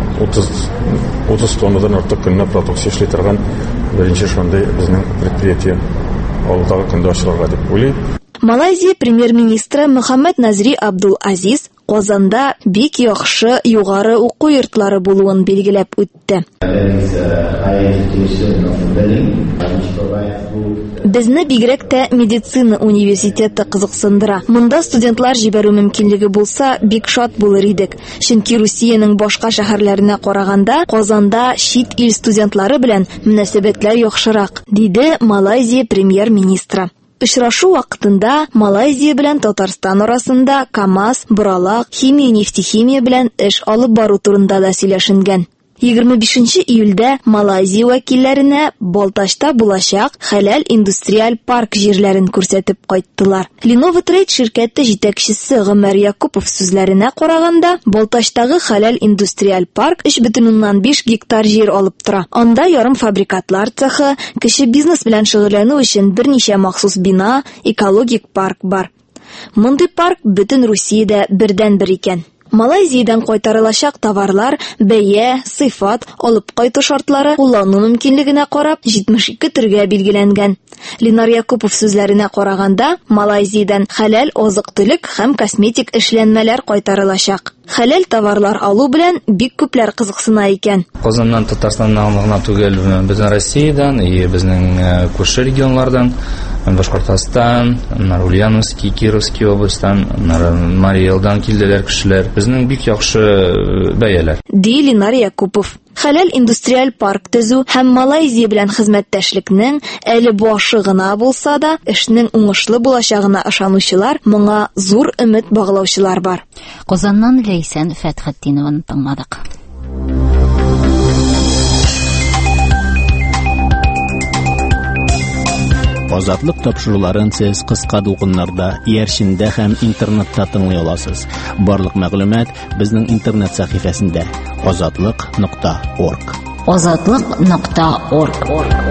утыз тоннадан артык көнне продукция эшли торган беренче шундый безнең предприятие алдагы көндә ачылырга дип уйлыйм. Малайзия премьер-министры Мөхәммәд Назри Абдул Азиз Казанда бик яхшы югары уку йортлары булуын билгеләп үтте. Безне бигрәк тә медицина университеты кызыксындыра. Монда студентлар җибәрү мөмкинлеге булса, бик шат булыр идек. Чөнки Русиянең башка шәһәрләренә караганда Казанда чит ил студентлары белән мөнәсәбәтләр яхшырак, диде Малайзия премьер-министры. Очрашу вакытында Малайзия белән Татарстан арасында КАМАЗ, Буралак, химия, нефтехимия белән эш алып бару турында да сөйләшенгән. егерме бишенче июльдә Малайзия вәкилләренә Балташта булачак хәләл индустриаль парк җирләрен күрсәтеп кайттылар. Lenovo Trade ширкәте җитәкчесе Гомәр Якупов сүзләренә караганда, Балташтагы хәләл индустриаль парк өч бөтен уннан биш гектар җир алып тора. Анда ярым фабрикатлар цехы, кече бизнес белән шөгыльләнү өчен берничә махсус бина, экологик парк бар. Мондый парк бөтен Русиядә бердән-бер икән. Малайзиядан кайтарылачак товарлар бәя, сыйфат, алып кайту шартлары, куллану мөмкинлегенә карап җитмеш ике төргә билгеләнгән. Ленар Якупов сүзләренә караганда, Малайзиядан хәләл азык-төлек һәм косметик эшләнмәләр кайтарылачак. Хәләл товарлар алу белән бик күпләр кызыксына икән. Казаннан, Татарстаннан гына түгел, безнең Россиядән и безнең күрше регионнардан, Башкортстан, Ульяновский, Кировский областьтан, Марий-Элдан килделәр кешеләр. Безнең бик яхшы бәяләр. Ди Ленар Якупов. Хәләл индустриаль парк төзү һәм Малайзия белән хезмәттәшлекнең әле башы гына булса да, эшнең уңышлы булачагына ышанучылар, моңа зур өмет баглаучылар бар. Казаннан Ләйсән Фәтхетдинованы тыңладык. Азатлык тапшыруларын сез кыска дулкыннарда, иярчендә һәм интернетта тыңлый аласыз. Барлык мәгълүмат безнең интернет сәхифәсендә азатлык нокта орг. азатлык нокта орг.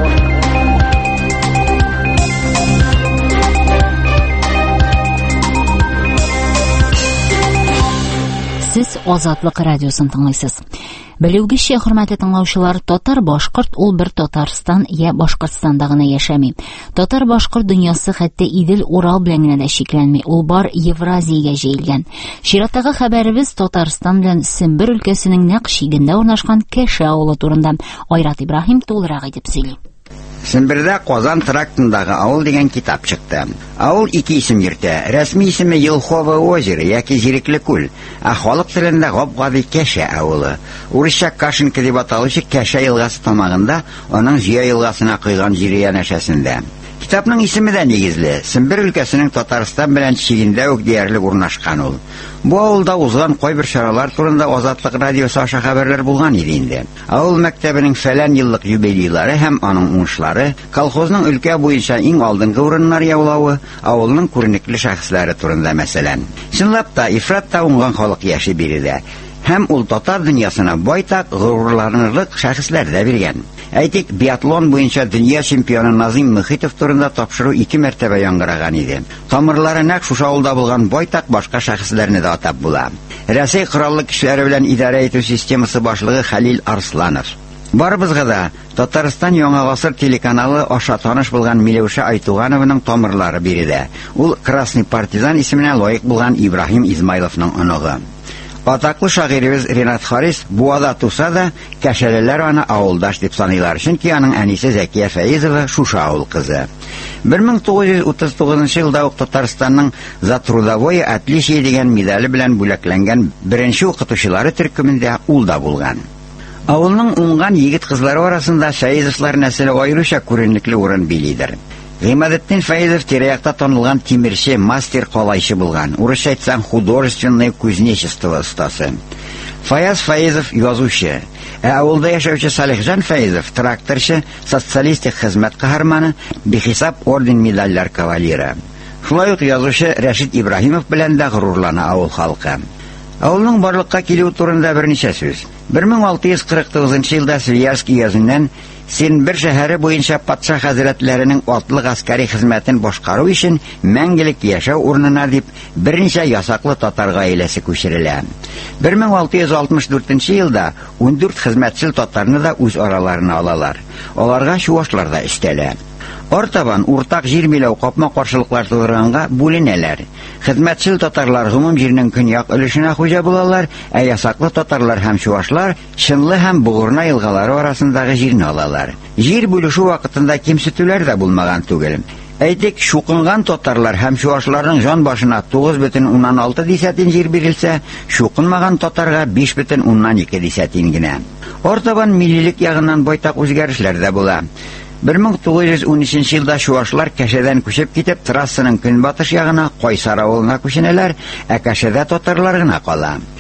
Сез Азатлык радиосын тыңлайсыз. Белүгезчә, хөрмәтле тыңлаучылар, татар-башкорт ул бер Татарстан я Башкортстанда гына яшәми. Татар-башкорт дөньясы хәтта Идел, Урал белән генә дә шикләнми. Ул бар Евразиягә җәелгән. Чираттагы хәбәребез Татарстан белән Сембер өлкәсенең нәкъ чигендә урнашкан Кәшә авылы турында. Айрат Ибраһим тулырак итеп сөйли. Сембердә Казан трактындагы авыл дигән китап чыкты. Авыл ике исем йөртә. Рәсми исеме Елхово озеро яки Җирекле күл, ә халык телендә гап-гади Кәшә авылы. Урысча Кашинка дип аталучы Кәшә елгасы тамагында, аның Зөя елгасына койган җире янәшәсендә. Китапның исеме дә нигезле. Сембер өлкәсенең Татарстан белән чигендә үк диярлек урнашкан ул. Бу авылда узган кайбер чаралар турында Азатлык радиосы аша хәбәрләр булган иде инде. Авыл мәктәбенең фәлән еллык юбилейлары һәм аның уңышлары, колхозның өлкә буенча иң алдынгы урыннар яулавы, авылның күренекле шәхесләре турында мәсәлән. Чынлап та, ифрат та уңган халык яши биредә. Һәм ул татар дөньясына байтак горурланырлык шәхесләрдә биргән. Әйтик, биатлон буенча дөнья чемпионы Назим Мөхитов турында тапшыру ике мәртәбә яңгыраган иде. Тамырлары нәкъ шушы авылда булган байтак башка шәхесләрне дә атап була. Рәсәй кораллы кешеләре белән идарә итү системасы башлыгы Хәлил Арсланов. Барыбызга да Татарстан Яңа гасыр телеканалы аша таныш булган Миләүшә Айтуганованың тамырлары биредә. Ул Красный партизан исеменә лаек булган Ибраһим Измайловның оныгы. Атаклы шагыйребез Ренат Харис буада туса да, Кәшәлеләр аны авылдаш дип саныйлар, чөнки аның әнисе Зәкия Фәйзова шушы авыл кызы. бер мең тугыз йөз утыз тугызынчы елда ук Татарстанның за трудовое отличие дигән медале белән бүләкләнгән беренче укытучылары төркемендә ул да булган. Авылның уңган егет кызлары арасында Фәйзовлар нәселе аеруча күренекле урын билидер. Гыймадетдин Фәйзов тирә-якта танылган тимерче, мастер калайчы булган. Урысча әйтсәң, художественное кузнечество остасы. Фаяз Фәйзов язучы. Ә авылда яшәүче Салихҗан Фәйзов тракторчы, социалистик хезмәт каһарманы, бихисап орден медальләр кавалеры. Шулай ук язучы Рәшит Ибраһимов белән дә горурлана авыл халкы. Авылның барлыкка килү турында берничә сүз. бер мең алты йөз кырык тугызынчы елда Свиярский языннан Сембер шәһәре буенча патша хәзрәтләренең атлык аскари хезмәтен башкару өчен мәңгелек яшәү урынына дип берничә ясаклы татар гаиләсе күчерелә. бер мең алты йөз алтмыш дүртенче елда ун дүрт хезмәтчел татарны да үз араларына алалар. Аларга чуашлар да өстәлә. Артабан уртак җир биләү капма каршылыклар тудырганга бүленәләр. Хезмәтчел татарлар гомум җирнең көньяк өлешенә хуҗа булалар, ә ясаклы татарлар һәм чуашлар Чынлы һәм Бугурна елгалары арасындагы җирне алалар. Җир бүлешү вакытында кимсетүләр дә булмаган түгел. Әйтик, шукынган татарлар һәм чуашларның җан башына тугыз бөтен уннан алты дисәтин җир бирелсә, шукынмаган татарга биш бөтен уннан ике дисәтин генә. Артабан миллилек ягыннан байтак үзгәрешләр дә була. бер мең тугыз йөз ун өченче елда чуашлар Кәшәдән күчеп китеп, трассаның көнбатыш ягына Кайсар авылына күченәләр, ә Кәшәдә татарлар гына кала.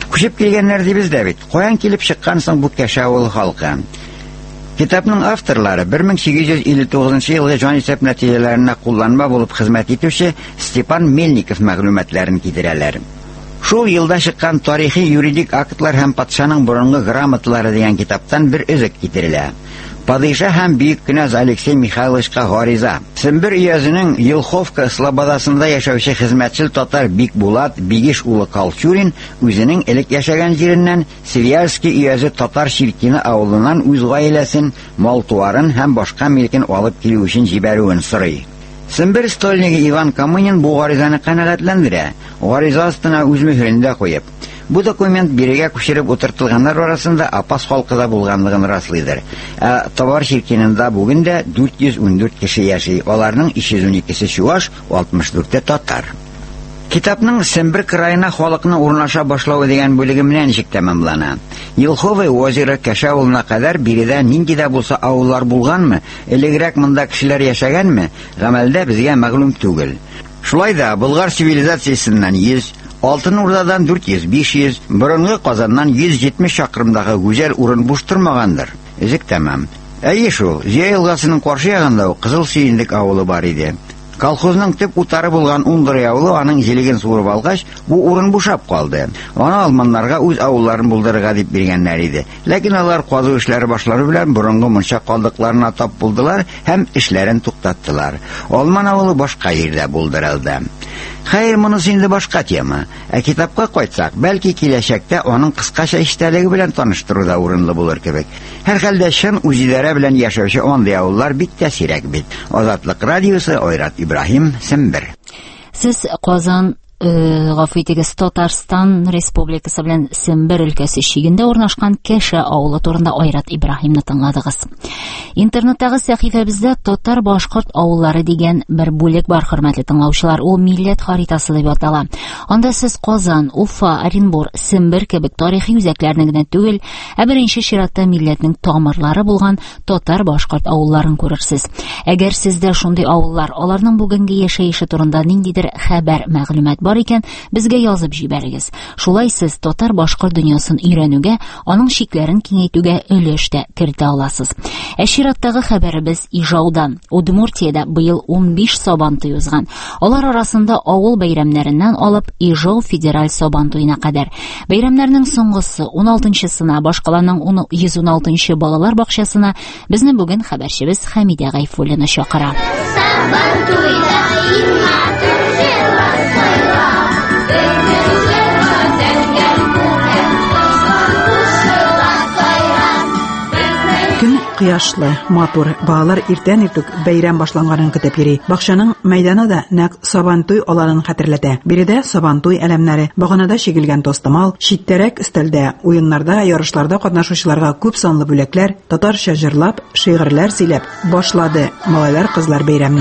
Күчеп килгәннәр дибез дә бит. Каян килеп чыккан соң бу Кәшә авылы халкы? Китапның авторлары бер мең сигез йөз илле тугызынчы елгы җанисәп нәтиҗәләренә кулланма булып хезмәт итүче Степан Мельников мәгълүматларын китерәләр. Шул елда чыккан тарихи юридик актлар һәм патшаның борынгы грамоталары дигән китаптан бер өзек китерелә. Падиша һәм бөек князь Алексей Михайловичка гариза. Сембер өязенең Елховка слободасында яшәүче хезмәтчел татар Бикбулат Бигиш улы Калчурин үзенең элек яшәгән җиреннән Свиярский өязе татар Щиркино авылыннан үз гаиләсен, мал-туарын һәм башка милкен алып килү өчен җибәрүен сорый. Сембер стольниги Иван Камынин бу гаризаны канәгатьләндерә, гариза астына үз мөһерен дә куеп. Бу документ бирегә күчереп утыртылганнар арасында Апас халкы да булганлыгын раслыйдыр. Ә Товар Щиркинында бүген дә дүрт йөз ун дүрт кеше яши, аларның өч йөз ун икесе чуаш, алтмыш дүрте татар. Китапның Сембер крайына халыкны урнаша башлауы дигән бүлеге менән ничек тәмамлана? Елховое озеро Кәшә авылына кадәр биредә нинди дә булса авыллар булганмы, элегрәк монда кешеләр яшәгәнме, гамәлдә безгә мәгълүм түгел. Шулай да Болгар цивилизациясеннән йөз, Алтын Урдадан дүрт йөз биш йөз, борынгы Казаннан йөз җитмеш чакрымдагы гүзәл урын буш тормагандыр. Өзек тәмам. Әйе шул, Зөя елгасының каршы ягында Кызыл Сөендек авылы бар иде. Колхозның төп утары булган Ундыр авылы аның җилеген суырып алгач, бу урын бушап калды. Аны алманнарга үз авылларын булдырырга дип биргәннәр иде. Ләкин алар казу эшләре башлары белән борынгы монча калдыкларына тап булдылар һәм эшләрен туктаттылар. Алман авылы башка җирдә булдырылды. Хәер, монысы инде башка тема. Ә китапка кайтсак, бәлки киләчәктә аның кыскача истәлеге белән таныштыруда урынлы булыр кебек. Һәрхәлдә чын үзидарә белән яшәүче андый авыллар бик тә сирәк бит. Азатлык радиосы, Айрат Ибраһим, Сембер. Сез Казан гафу итегез, Татарстан Республикасы белән Сембер өлкәсе чигендә урнашкан Кәшә авылы турында Айрат Ибраһимны тыңладыгыз. Интернеттагы сәхифәбездә татар башкорт авыллары дигән бер бүлек бар, хөрмәтле тыңлаучылар. Ул милләт харитасы дип атала. Анда сез Казан, Уфа, Оренбур, Сембер кебек тарихи үзәкләрне генә түгел, ә беренче чиратта милләтнең тамырлары булган татар башкорт авылларын күрерсез. Әгәр сездә шундый авыллар, аларның бүгенге яшәеше турында ниндидер хәбәр, мәгълүмат бар икән, безгә язып җибәрегез. Шулай сез татар башкорт дөньясын өйрәнүгә, аның шикләрен киңәйтүгә өлеш тә кертә аласыз. Ә чираттагы хәбәребез Ижаудан. Удмуртиядә быел ун биш Сабантуй узган. Алар арасында авыл бәйрәмнәреннән алып Ижау федераль Сабантуена кадәр. Бәйрәмнәрнең соңгысы ун алтынчысына, башкаларның йөз ун алтынчы балалар бакчасына безне бүген хәбәрчебез Хәмидә Гайфуллина чакыра. Кыяшлы, матур, балалар иртән иртүк бәйрәм башланганын көтеп йөри. Бакчаның мәйданы да нәкъ Сабантуй аларын хәтерләтә. Биредә Сабантуй әләмнәре, баганада чигелгән тостымал, читтәрәк өстәлдә, уеннарда, ярышларда катнашучыларга күп санлы бүләкләр, татарча җырлап, шигырьләр сөйләп башлады малайлар, кызлар бәйрәмне.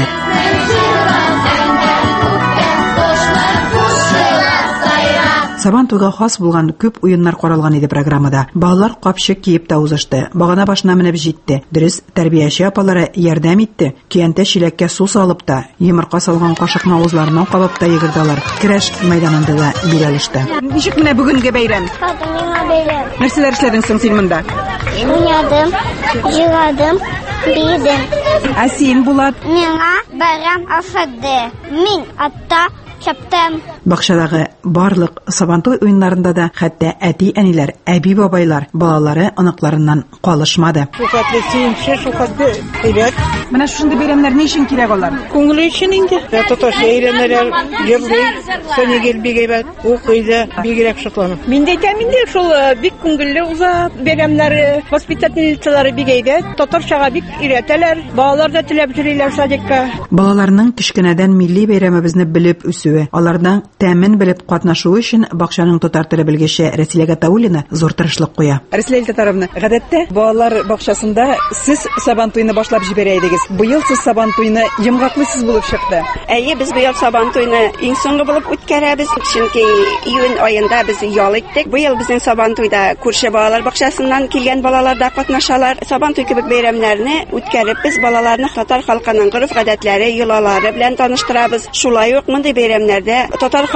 Сабантуйга хас булган күп уеннар каралган иде программада. Балалар капчык киеп тә узышты. Багана башына менеп җитте. Дөрес, тәрбияче апалары ярдәм итте. Киянтә чиләккә су салып та, йомырка салган кашыкны авызларына кабып та йөгерделәр. Көрәш мәйданында да бил алышты. Ничек менә бүгенге бәйрәм? Фатимага бәйрәм. Нәрсәләр эшләдең соң син монда? Уйнадым, җырадым, бидем. Ә син, Булат? Миңа бәйрәм ашады. Мин атта чаптым. Бакчадагы барлык Сабантуй уеннарында да хәтта әти-әниләр, әби-бабайлар балалары оныкларыннан калышмады. Шулкатлы сөенче, шулкатлы әйбәт. Менә шундый бәйрәмнәр ни өчен кирәк алар? Күңел өчен инде. Татарча өйрәнәләр, җырлый, Сәнигел бик әйбәт, укыйды, бигрәк шатланам. Мин дә әйтәм инде, шул бик күңелле уза бәйрәмнәре, воспитательницалары бик әйбәт, татарчага бик өйрәтәләр, балалар да теләп йөриләр садикка. Балаларның кечкенәдән милли бәйрәмебезне белеп үсүе, алардан тәмен белеп катнашуы өчен бакчаның татар теле белгече Рәсилә Гатауллина зур тырышлык куя. Рәсилә Татаровна, гадәттә балалар бакчасында сез Сабантуйны башлап җибәрә идегез. Быел сез Сабантуйны йомгаклысыз булып чыкты. Әйе, без быел Сабантуйны иң соңгы булып үткәрәбез, чөнки июнь аенда без ял иттек. Быел безнең Сабантуйда күрше балалар бакчасыннан килгән балалар да катнашалар. Сабантуй кебек бәйрәмнәрне үткәреп, без балаларны татар халкының гореф гадәтләре, йолалары белән таныштырабыз. Шулай ук мондый бәйрәмнәрдә татар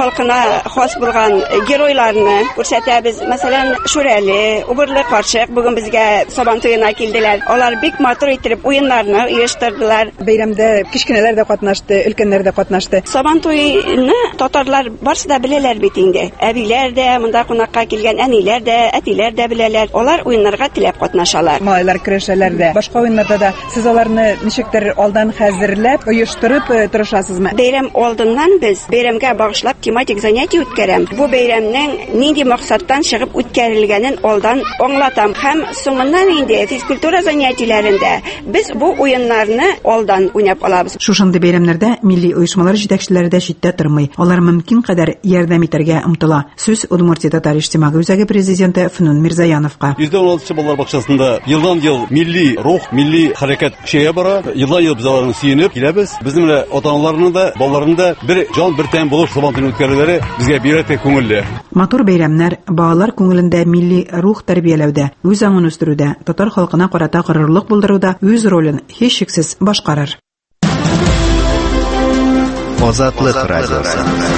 халкына хас булган геройларны күрсәтәбез. Мәсәлән, Шүрәле, Убырлы карчык бүген безгә Сабантуена килделәр. Алар бик матур итеп уеннарны оештырдылар. Бәйрәмдә кичкенәләр дә катнашты, өлкәннәр дә катнашты. Сабантуйны татарлар барсы да беләләр бит инде. Әбиләр дә, монда кунакка килгән әниләр дә, әтиләр дә беләләр. Алар уеннарга теләп катнашалар. Малайлар көрәшәләр дә. Башка уеннарда да сез аларны ничектер алдан хәзерләп, оештырып тырышасызмы? Бәйрәм алдыннан без бәйрәмгә багышлап тематик занятий үткәрәм. Бу бәйрәмнең нинди максаттан чыгып үткәрелгәнен алдан аңлатам. Һәм соңыннан инде физкультура занятийләрендә без бу уеннарны алдан уйнап алабыз. Шушындый бәйрәмнәрдә милли оешмалар җитәкчеләре дә читтә тормый. Алар мөмкин кадәр ярдәм итәргә омтыла. Сүз Удмуртия татар иҗтимагый үзәге президенты Фнун Мирзаяновка. Йөз он алтынчы балалар бакчасында елдан-ел милли рух, милли хәрәкәт көчәя бара. Елдан-ел без аларны сөенеп киләбез. Безнең белән ата-аналарны да, балаларны да бер җан, бер тәм булып Сабантуйны үткәрүләре безгә бигрәк күңелле. Матур бәйрәмнәр балалар күңелендә милли рух тәрбияләүдә, үз аңын үстерүдә, татар халкына карата горурлык булдыруда үз ролен һичшиксез башкарыр. Азатлык радиосы.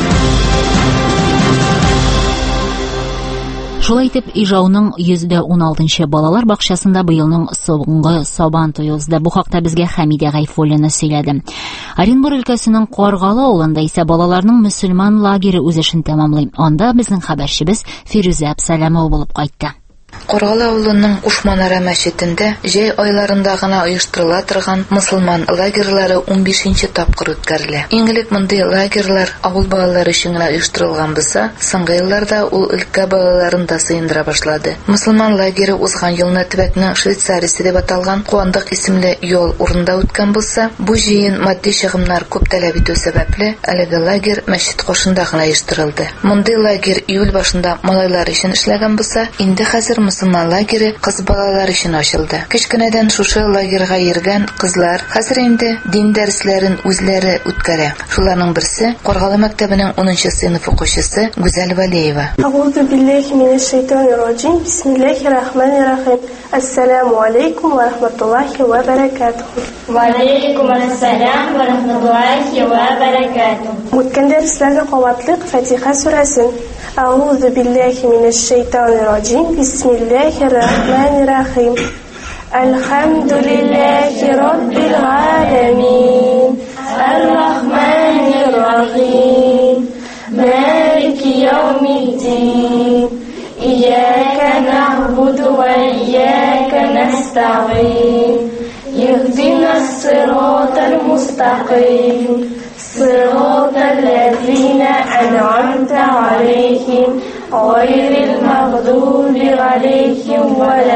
Шулай итеп, Ижауның йөз он алтынчы балалар бакчасында быелның соңгы Сабантуй узды. Бу хакта безгә Хәмидә Гайфуллина сөйләде. Оренбур өлкәсенең Каргалы авылында исә балаларның мөселман лагере үз эшен тәмамлый. Анда безнең хәбәрчебез Фирүзә Әбсәләмова булып кайтты. Каргалы авылының Ушманара мәчетендә җәй айларында гына оештырыла торган мөселман лагерьлары он бишенче тапкыр үткәрелә. Иң элек мондый лагерьлар авыл балалары өчен генә оештырылган булса, соңгы елларда ул өлкә балаларын да сыендыра башлады. Мөселман лагере узган елны төбәкнең Швейцариясе дип аталган Куандык исемле юл урында үткән булса, бу җыен матди чыгымнар күп таләп итү сәбәпле әлеге лагерь мәчет кашында гына оештырылды. Мондый лагерь июль башында малайлар өчен эшләгән булса, инде хәзер мөселман лагере кыз балалар өчен ачылды. Кичкенәдән шушы лагерьга йөргән кызлар хәзер инде дин дәресләрен үзләре үткәрә. Шуларның берсе Каргалы мәктәбенең унынчы сыйныф укучысы Гүзәл Валиева. Аузу биллаһи минеш шайтанир раҗим. Бисмиллаһир рахманир рахим. Ассаламу алейкум ва рахматуллахи ва баракатуһ. Ва алейкум ассалам ва рахматуллахи ва баракатуһ. Үткән дәресләргә каватлык Фатиха сүрәсен. Аузу биллаһи минеш шайтанир раҗим. Бисмиллаһир рахманир рахим. Алхамдулиллахи раббил аламин. Ар-рахманир рахим. Малики яумиддин. Ияка нa'буду ва ияка настa'ин. Ихдинас сиратал мустaqim. Сираtal лазина ан'амта алейхим. غير المغضوب عليهم ولا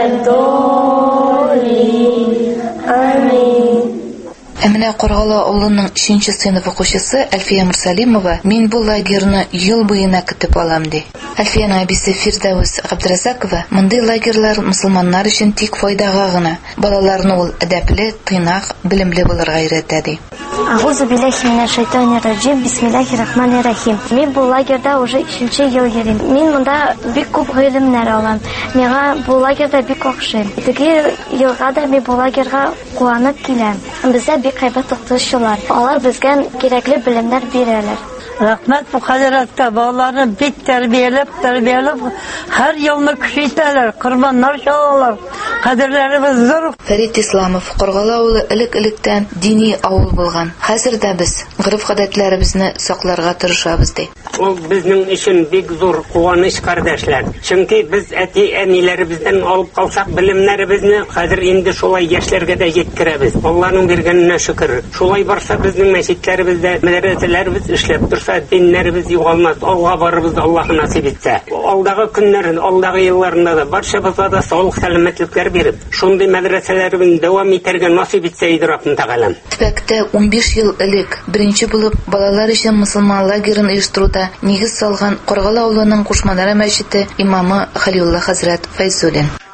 الضالين آمين. Әмінә Каргалы авылының өченче сыйныф укучысы Әлфия Мөрсәлимова мин бу лагерьны ел буена көтеп алам ди. Әлфияның әбисе Фирдәүс Габдрәзакова мондый лагерьлар мөселманнар өчен тик файдага гына. Балаларны ул әдәпле, тыйнак, белемле булырга өйрәтә ди. Аузу биллахи минеш шайтанир раҗим. Бисмиллаһир рахманир рахим. Мин бу лагерьда уже өченче ел йөрим. Мин монда бик күп гыйлемнәр алам. Миңа бу лагерьда бик охшый. Теге елга да мин бу лагерьга куанып киләм. Бездә бик һәйбәт укытучылар. Алар безгә кирәкле белемнәр бирәләр. Рәхмәт бу хәзрәткә, балаларны бик тәрбияләп, тәрбияләп, һәр елны көчәйтәләр, корбаннар чалалар. Кадерләребез зур. Фәрит Исламов Каргалы авылы элек-электән дини авыл булган. Хәзер дә без гырыф-гадәтләребезне сакларга тырышабыз ди. Ул безнең өчен бик зур куаныч, кардәшләр. Чөнки без әти-әниләребездән алып калсак белемнәребезне хәзер инде шулай яшьләргә дә җиткерәбез. Алланың биргәненә шөкер. Шулай барса безнең мәчетләребездә, мәдрәсәләребез эшләп торса, диннәребез югалмас. Алга барыбыз, Аллаһ насип итсә. Алдагы көннәрен, алдагы елларында да барчабызга да саулык, сәламәтлекләр биреп, шундый мәдрәсәләребезне дәвам итәргә насип итсә иде Раббим Тәгаләм. Төбәктә он биш ел элек беренче булып балалар өчен мөселман лагерын оештыруда нигез салган Каргалы авылының Кушманара мәчете имамы Халиулла хәзрәт Файзуллин.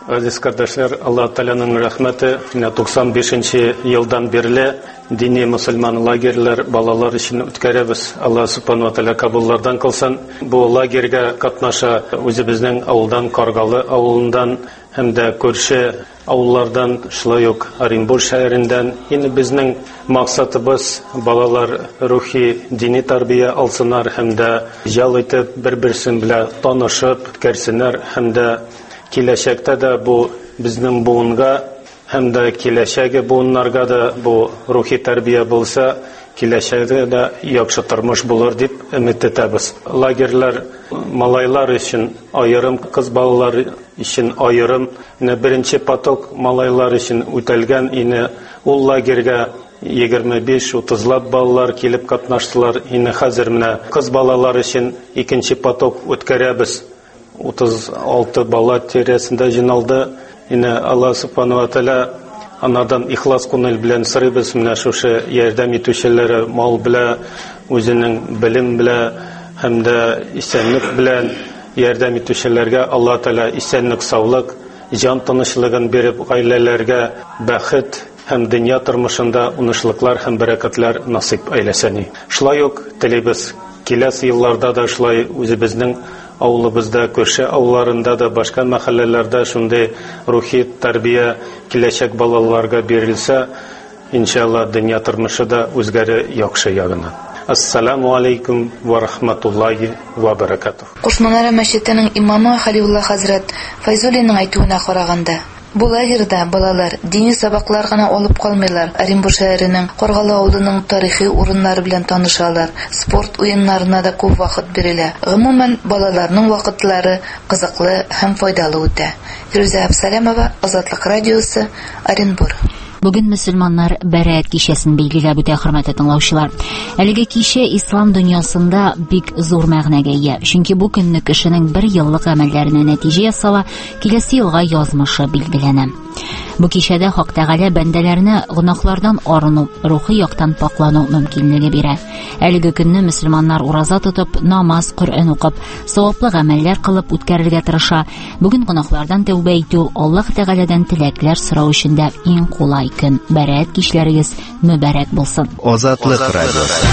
Азиз кардәшләр, Аллаһ Тәгаләнең рәхмәте, менә туксан бишенче елдан бирле дини мусульман лагерьләр балалар өчен үткәрәбез. Аллаһ Субханаһу ва Тәгалә кабуллардан кылсын. Бу лагерьгә катнаша үзебезнең авылдан, Каргалы авылындан һәм дә күрше авыллардан, шулай ук Оренбур шәһәреннән. Инде безнең максатыбыз балалар рухи дини тәрбия алсыннар һәм дә ял итеп бер-берсен белән танышып үткәрсеннәр һәм дә киләчәктә дә бу безнең буынга һәм дә киләчәге буыннарга да бу рухи тәрбия булса, киләчәктә дә яхшы тормыш булыр дип өмет итәбез. Лагерьләр малайлар өчен аерым, кыз балалар өчен аерым, беренче поток малайлар өчен үтәлгән ине. Ул лагерьгә егерме биш-утыз лап балалар килеп катнаштылар. Инде хәзер менә кыз балалар өчен икенче поток үткәрәбез. утыз алты бала тирәсендә җыйналды. Инде Аллаһ Субханаһу ва Тәгалә анадан ихлас күңел белән сорыйбыз, менә шушы ярдәм итүчеләре мал белән, үзенең белем белән һәм дә исәнлек белән ярдәм итүчеләргә Аллаһ Тәгалә исәнлек, саулык, җан тынычлыгын биреп, гаиләләргә бәхет һәм дөнья тормышында уңышлыклар һәм бәрәкәтләр насыйп әйләсен. Шулай ук телибез, киләсе елларда да шулай үзебезнең авылыбызда, күрше авылларында да, башка мәхәлләләрдә шундый рухи тәрбия киләчәк балаларга бирелсә, иншалла дөнья тормышы да үзгәре яхшы ягына. Ассаламу алейкум ва рахматуллахи ва баракатух. Кушманара мәчетенең имамы Халиулла хәзрәт Файзуллинның әйтүенә караганда, бу лагерьда балалар дини сабаклар гына алып калмыйлар. Оренбур шәһәренең Каргалы авылының тарихи урыннары белән танышалар. Спорт уеннарына да күп вакыт бирелә. Гомумән, балаларның вакытлары кызыклы һәм файдалы үтә. Фирүзә Абсалямова, Азатлык радиосы, Оренбур. Бүген мөселманнар бәраәт кичәсен билгеләп үтә, хөрмәтле тыңлаучылар. Әлеге кичә ислам дөньясында бик зур мәгънәгә ия. Чөнки бу көнне кешенең бер еллык гамәлләренә нәтиҗә ясала, киләсе елга язмышы билгеләнә. Бу кичәдә Хак Тәгалә бәндәләренә гөнаһлардан арыну, рухи яктан паклану мөмкинлеге бирә. Әлеге көнне мөселманнар ураза тотып, намаз, Коръән укып, саваплы гамәлләр кылып үткәрергә тырыша. Бүген гөнаһлардан тәүбә итү, Аллаһ Тәгаләдән теләкләр сорау өчен дә иң кулай көн. Бәраәт кичләрегез мөбарәк булсын. Азатлык радиосы.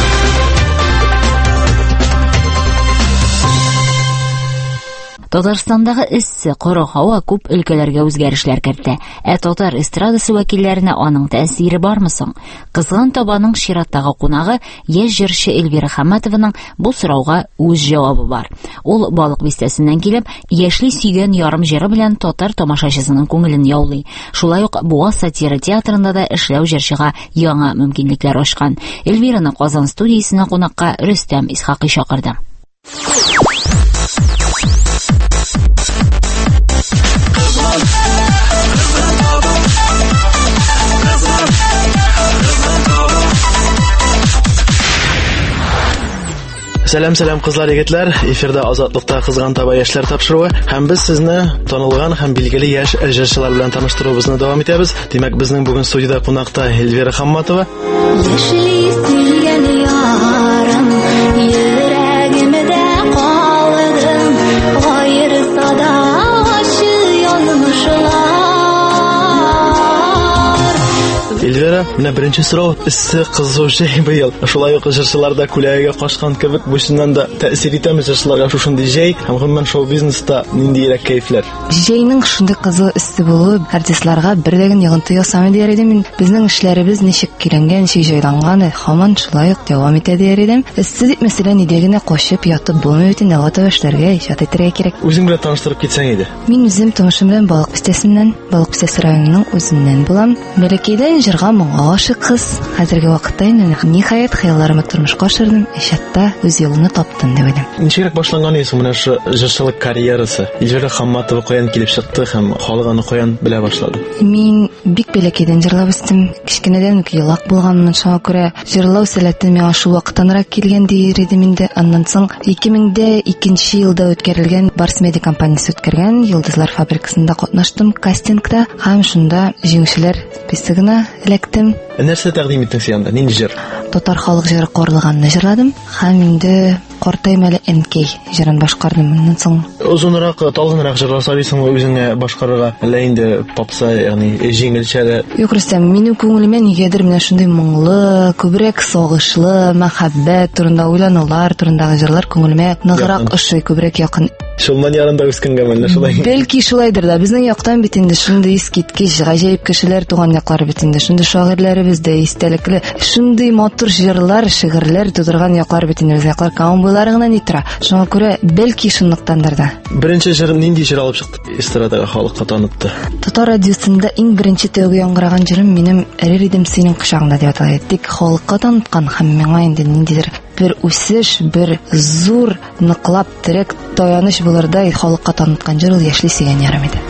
Татарстандагы эссе, коры һава күп өлкәләргә үзгәрешләр кертә. Ә татар эстрадасы вәкилләренә аның тәэсире бармы соң? Кызган табаның чираттагы кунагы яшь җырчы Эльвира Хамматованың бу сорауга үз җавабы бар. Ул Балык бистәсеннән килеп, яшьли сөйгән ярым җыры белән татар тамашачысының күңелен яулый. Шулай ук Буа сатира театрында да эшләү җырчыга яңа мөмкинлекләр ачкан. Эльвираны Казан студиясенә кунакка Рөстәм Исхакый чакырды. Сәлам, сәлам кызлар, егетләр. Эфирда Азатлыкта кызган таба яшьләр тапшыруы һәм без сезне танылган һәм билгеле яшь җырчылар белән таныштыруыбызны дәвам итәбез. Димәк, безнең бүген студияда кунакта Эльвира Хамматова. Яшьли сөйгән ярым, йөрәгемдә калдым, гайрыса да ачы янымышлар. Эльвира, менә беренче сорау, эссе кызу җәй быел. Шулай ук җырчыларда күләгәгә кашкан кебек, бу чыннан да тәэсир итәме җырчыларга шушындый җәй һәм гомумән шоу-бизнеста ниндирәк кайфлар? Җәйнең шундый кызу эссе булуы артистларга бердәген йогынты ясамый дияр идем. Безнең эшләребез ничек киләнгән, ничек җайланган, һаман шулай ук дәвам итә дияр идем. Эссе дип мәсәлән идә генә качып ятып булмый бит, инде ата эшләргә иҗат итәргә кирәк. Үзең белән таныштырып китсәң иде. Мин үзем тумышым белән Балык бистәсеннән, Балык бистәсе районының үзеннән булам. Бәләкәйдән җырга моңа гашык кыз. Хәзерге вакытта инде ниһаять хыялларымны тормышка ашырдым, иҗатта үз юлын таптым дип уйлыйм. Ничек башланган иде менә шу җырчылык карьерасы? Эльвира Хамматова каян килеп чыкты һәм халык аны каян белә башлады? Мин бик бәләкәйдән җырлап үстем. Кичкенәдән үк елак булганмын, шуңа күрә җырлау сәләте миңа шул вакыттанрак килгән дияр идем инде. Аннан соң ике мең икенче елда үткәрелгән Барс Медиа компаниясе үткәргән Йолдызлар фабрикасында катнаштым кастингта һәм шунда җиңүчеләр списогына эләктем. Нәрсә тәкъдим иттең син анда? Нинди җыр? Татар халык җыры карлыганны җырладым һәм инде картаймалы энкей җырын башкардым. Моннан соң Озынрак, талгынрак җырлар сайлыйсың үзеңә башкарырга, әллә инде попса, ягъни җиңелчә? Юк, Рөстәм, минем күңелемә нигәдер менә шундый моңлы, күбрәк сагышлы, мәхәббәт турында уйланулар турындагы җырлар күңелемә ныграк ошый, күбрәк якын. Шулман ярында үскәнгә мәллә шулай. Бәлки шулайдыр да. Безнең яктан бит инде шундый искиткеч, гаҗәеп кешеләр туган яклар бит инде. Шундый шагыйрьләребез дә истәлекле, шундый матур җырлар, шигырьләр тудырган яклар бит инде. Яклар комбойлары гына нитра. Шуңа күрә бәлки шунлыктандыр да. Беренче җыр нинди җыр алып чыкты? Эстрадага халыкка танытты. Татар радиосында иң беренче тәүге яңгыраган җырым минем «Эрер идем синең кочагыңда» дип атала. Тик халыкка таныткан һәм миңа инде ниндидер бер үсеш, бер зур, ныклап терәк таяныч булырдай халыкка таныткан җыр ул Яшьли сөйгән ярым иде.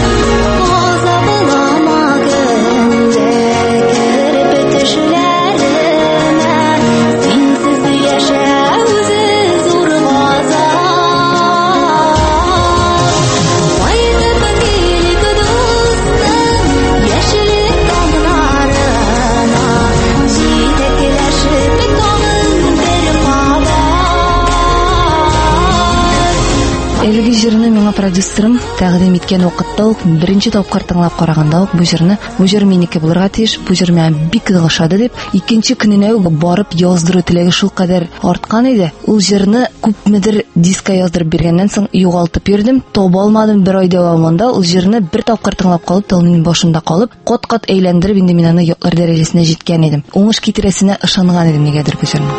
Әлеге җырны миңа продюсерым тәкъдим иткән вакытта ук беренче тапкыр тыңлап караганда ук бу җырны бу җыр минеке булырга тиеш, бу җыр миңа бик ошады дип, икенче көненә үк барып яздыру теләге шул кадәр арткан иде. Ул җырны күпмедер диска яздырып биргәннән соң югалтып йөрдем, таба алмадым бер ай дәвамында. Ул җырны бер тапкыр тыңлап калып, тылның башында калып, кат-кат әйләндереп инде мин аны ятлар дәрәҗәсенә җиткән идем. Уңыш китерәсенә ышанган идем нигәдер бу җырны.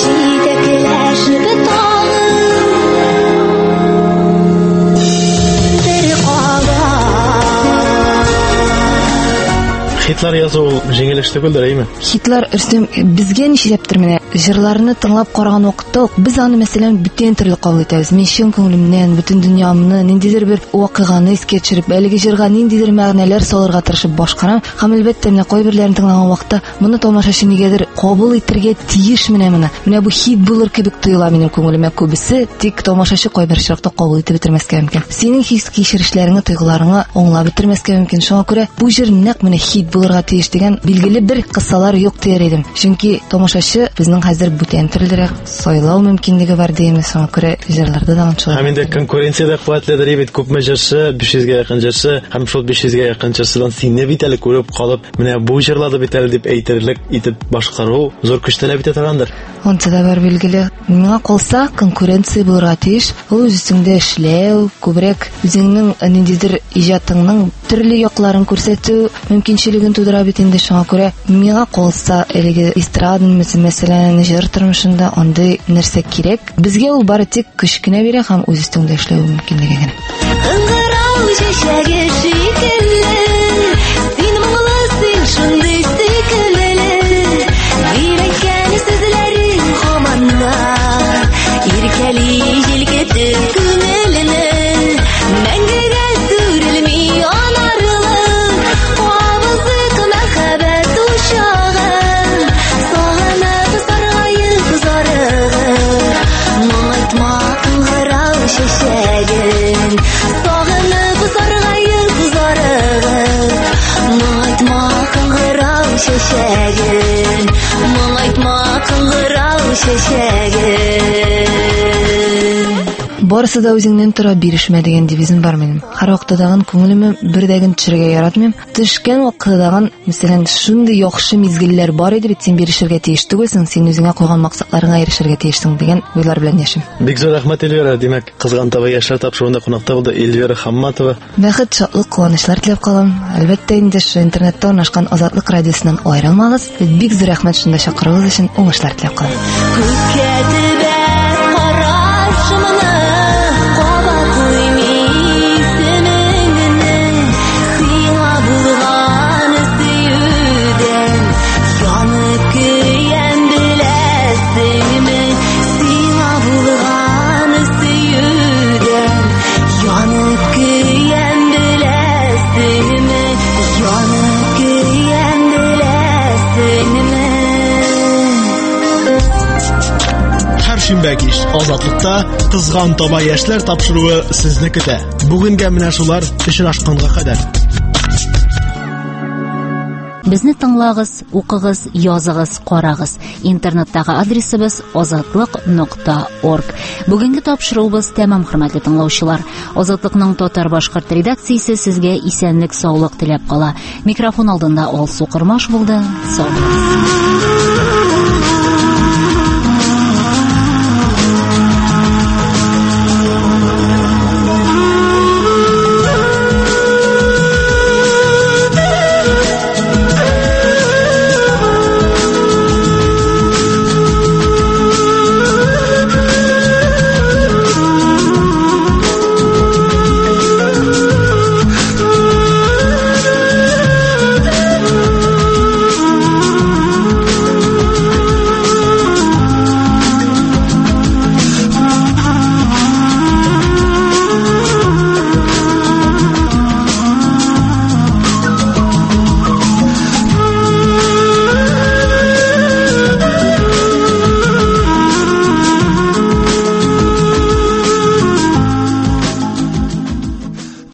Хитлар язу җиңел эш түгел дөрәйме? Хитлар Рөстәм безгә ничәптер менә җырларны тыңлап караган вакытта ук без аны мәсәлән бүтән төрле кабул итәбез. Мин чын күңелемнән бүтән дөньямны, ниндидер бер вакыйганы искә төшереп, әлеге җырга ниндидер мәгънәләр салырга тырышып башкарам. Һәм әлбәттә менә кайберләрен тыңлаган вакытта моны тамашачы нигәдер кабул итәргә тиеш менә моны. Менә бу хит булыр кебек тоела минем күңелемә күбесе, тик тамашачы кайбер чакта кабул итеп бетермәскә мөмкин. Синең хис кичерешләреңне, тойгыларыңны аңлап бетермәскә мөмкин. Шуңа күрә бу җыр нәкъ менә хит булырга тиеш дигән билгеле бер кысалар юк дияр идем. Чөнки тамашачы безнең хәзер бүтән төрлерәк сайлау мөмкинлеге бар дигән соң күрә җырларда да аңлашыла. Һәм инде конкуренциядә куәтледер бит, күпме җырчы, биш йөзгә якын җырчы, һәм шул биш йөзгә якын җырчыдан сине бит әле күреп калып, менә бу җырлады бит әле дип әйтерлек итеп башкару зур көч таләп итә торгандыр. Онда да бар билгеле. Миңа калса конкуренция булырга тиеш. Ул үзеңдә эшләү, күбрәк үзеңнең ниндидер иҗатыңның төрле якларын күрсәтү мөмкинчелеген тудыра бит инде. Шуңа күрә миңа калса әлеге эстрада мәсәлән җыр тормышында андый нәрсә кирәк. Безгә ул бары тик көч кенә бирә һәм үз өстеңдә эшләү мөмкинлеге генә. Ыңгырау чәчәге шикелле, син моңлысың шундый сөйкелле, йөрәккән сүзләрең һаманна, иркәли җилкетеп күңелне, мәңгегә сүрелми анарлык, авызык мәхәббәт учагы, сагынып саргаеп зарыгы, моңайтма ыңгырау чәчәген, сагынып саргаеп зарыгы, моңайтма ыңгырау чәчәген, моңайтма ыңгырау чәчәген. Барысы да үзеңнән тора, бирешмә дигән девизым бар минем. Һәр вакытдагын күңелемне бердәген төшерергә яратмыйм. Төшкән вакытдагын, мәсәлән, шундый яхшы мизгелләр бар иде бит, син бирешергә тиеш түгелсең, син үзеңә куйган максатларыңа ирешергә тиешсең дигән уйлар белән яшим. Бик зур рәхмәт Эльвира, димәк, кызган таба яшьләр тапшыруында кунакта булды Эльвира Хамматова. Бәхет, шатлык, куанычлар теләп калам. Әлбәттә инде шу интернетта урнашкан Азатлык радиосыннан аерылмагыз. Бик зур рәхмәт шунда чакыруыгыз өчен, уңышлар теләп калам. Шимбәкиш Азатлыкта кызган таба яшьләр тапшыруы сезне көтә. Бүгенгә менә шулар очрашканга кадәр. Безне тыңлагыз, укыгыз, языгыз, карагыз. Интернеттагы адресыбыз азатлык нокта орг. Бүгенге тапшыруыбыз тәмам, хөрмәтле тыңлаучылар. Азатлыкның татар-башкорт редакциясе сезгә исәнлек, саулык теләп кала. Микрофон алдында Алсу Кырмаш булды. Сау булыгыз.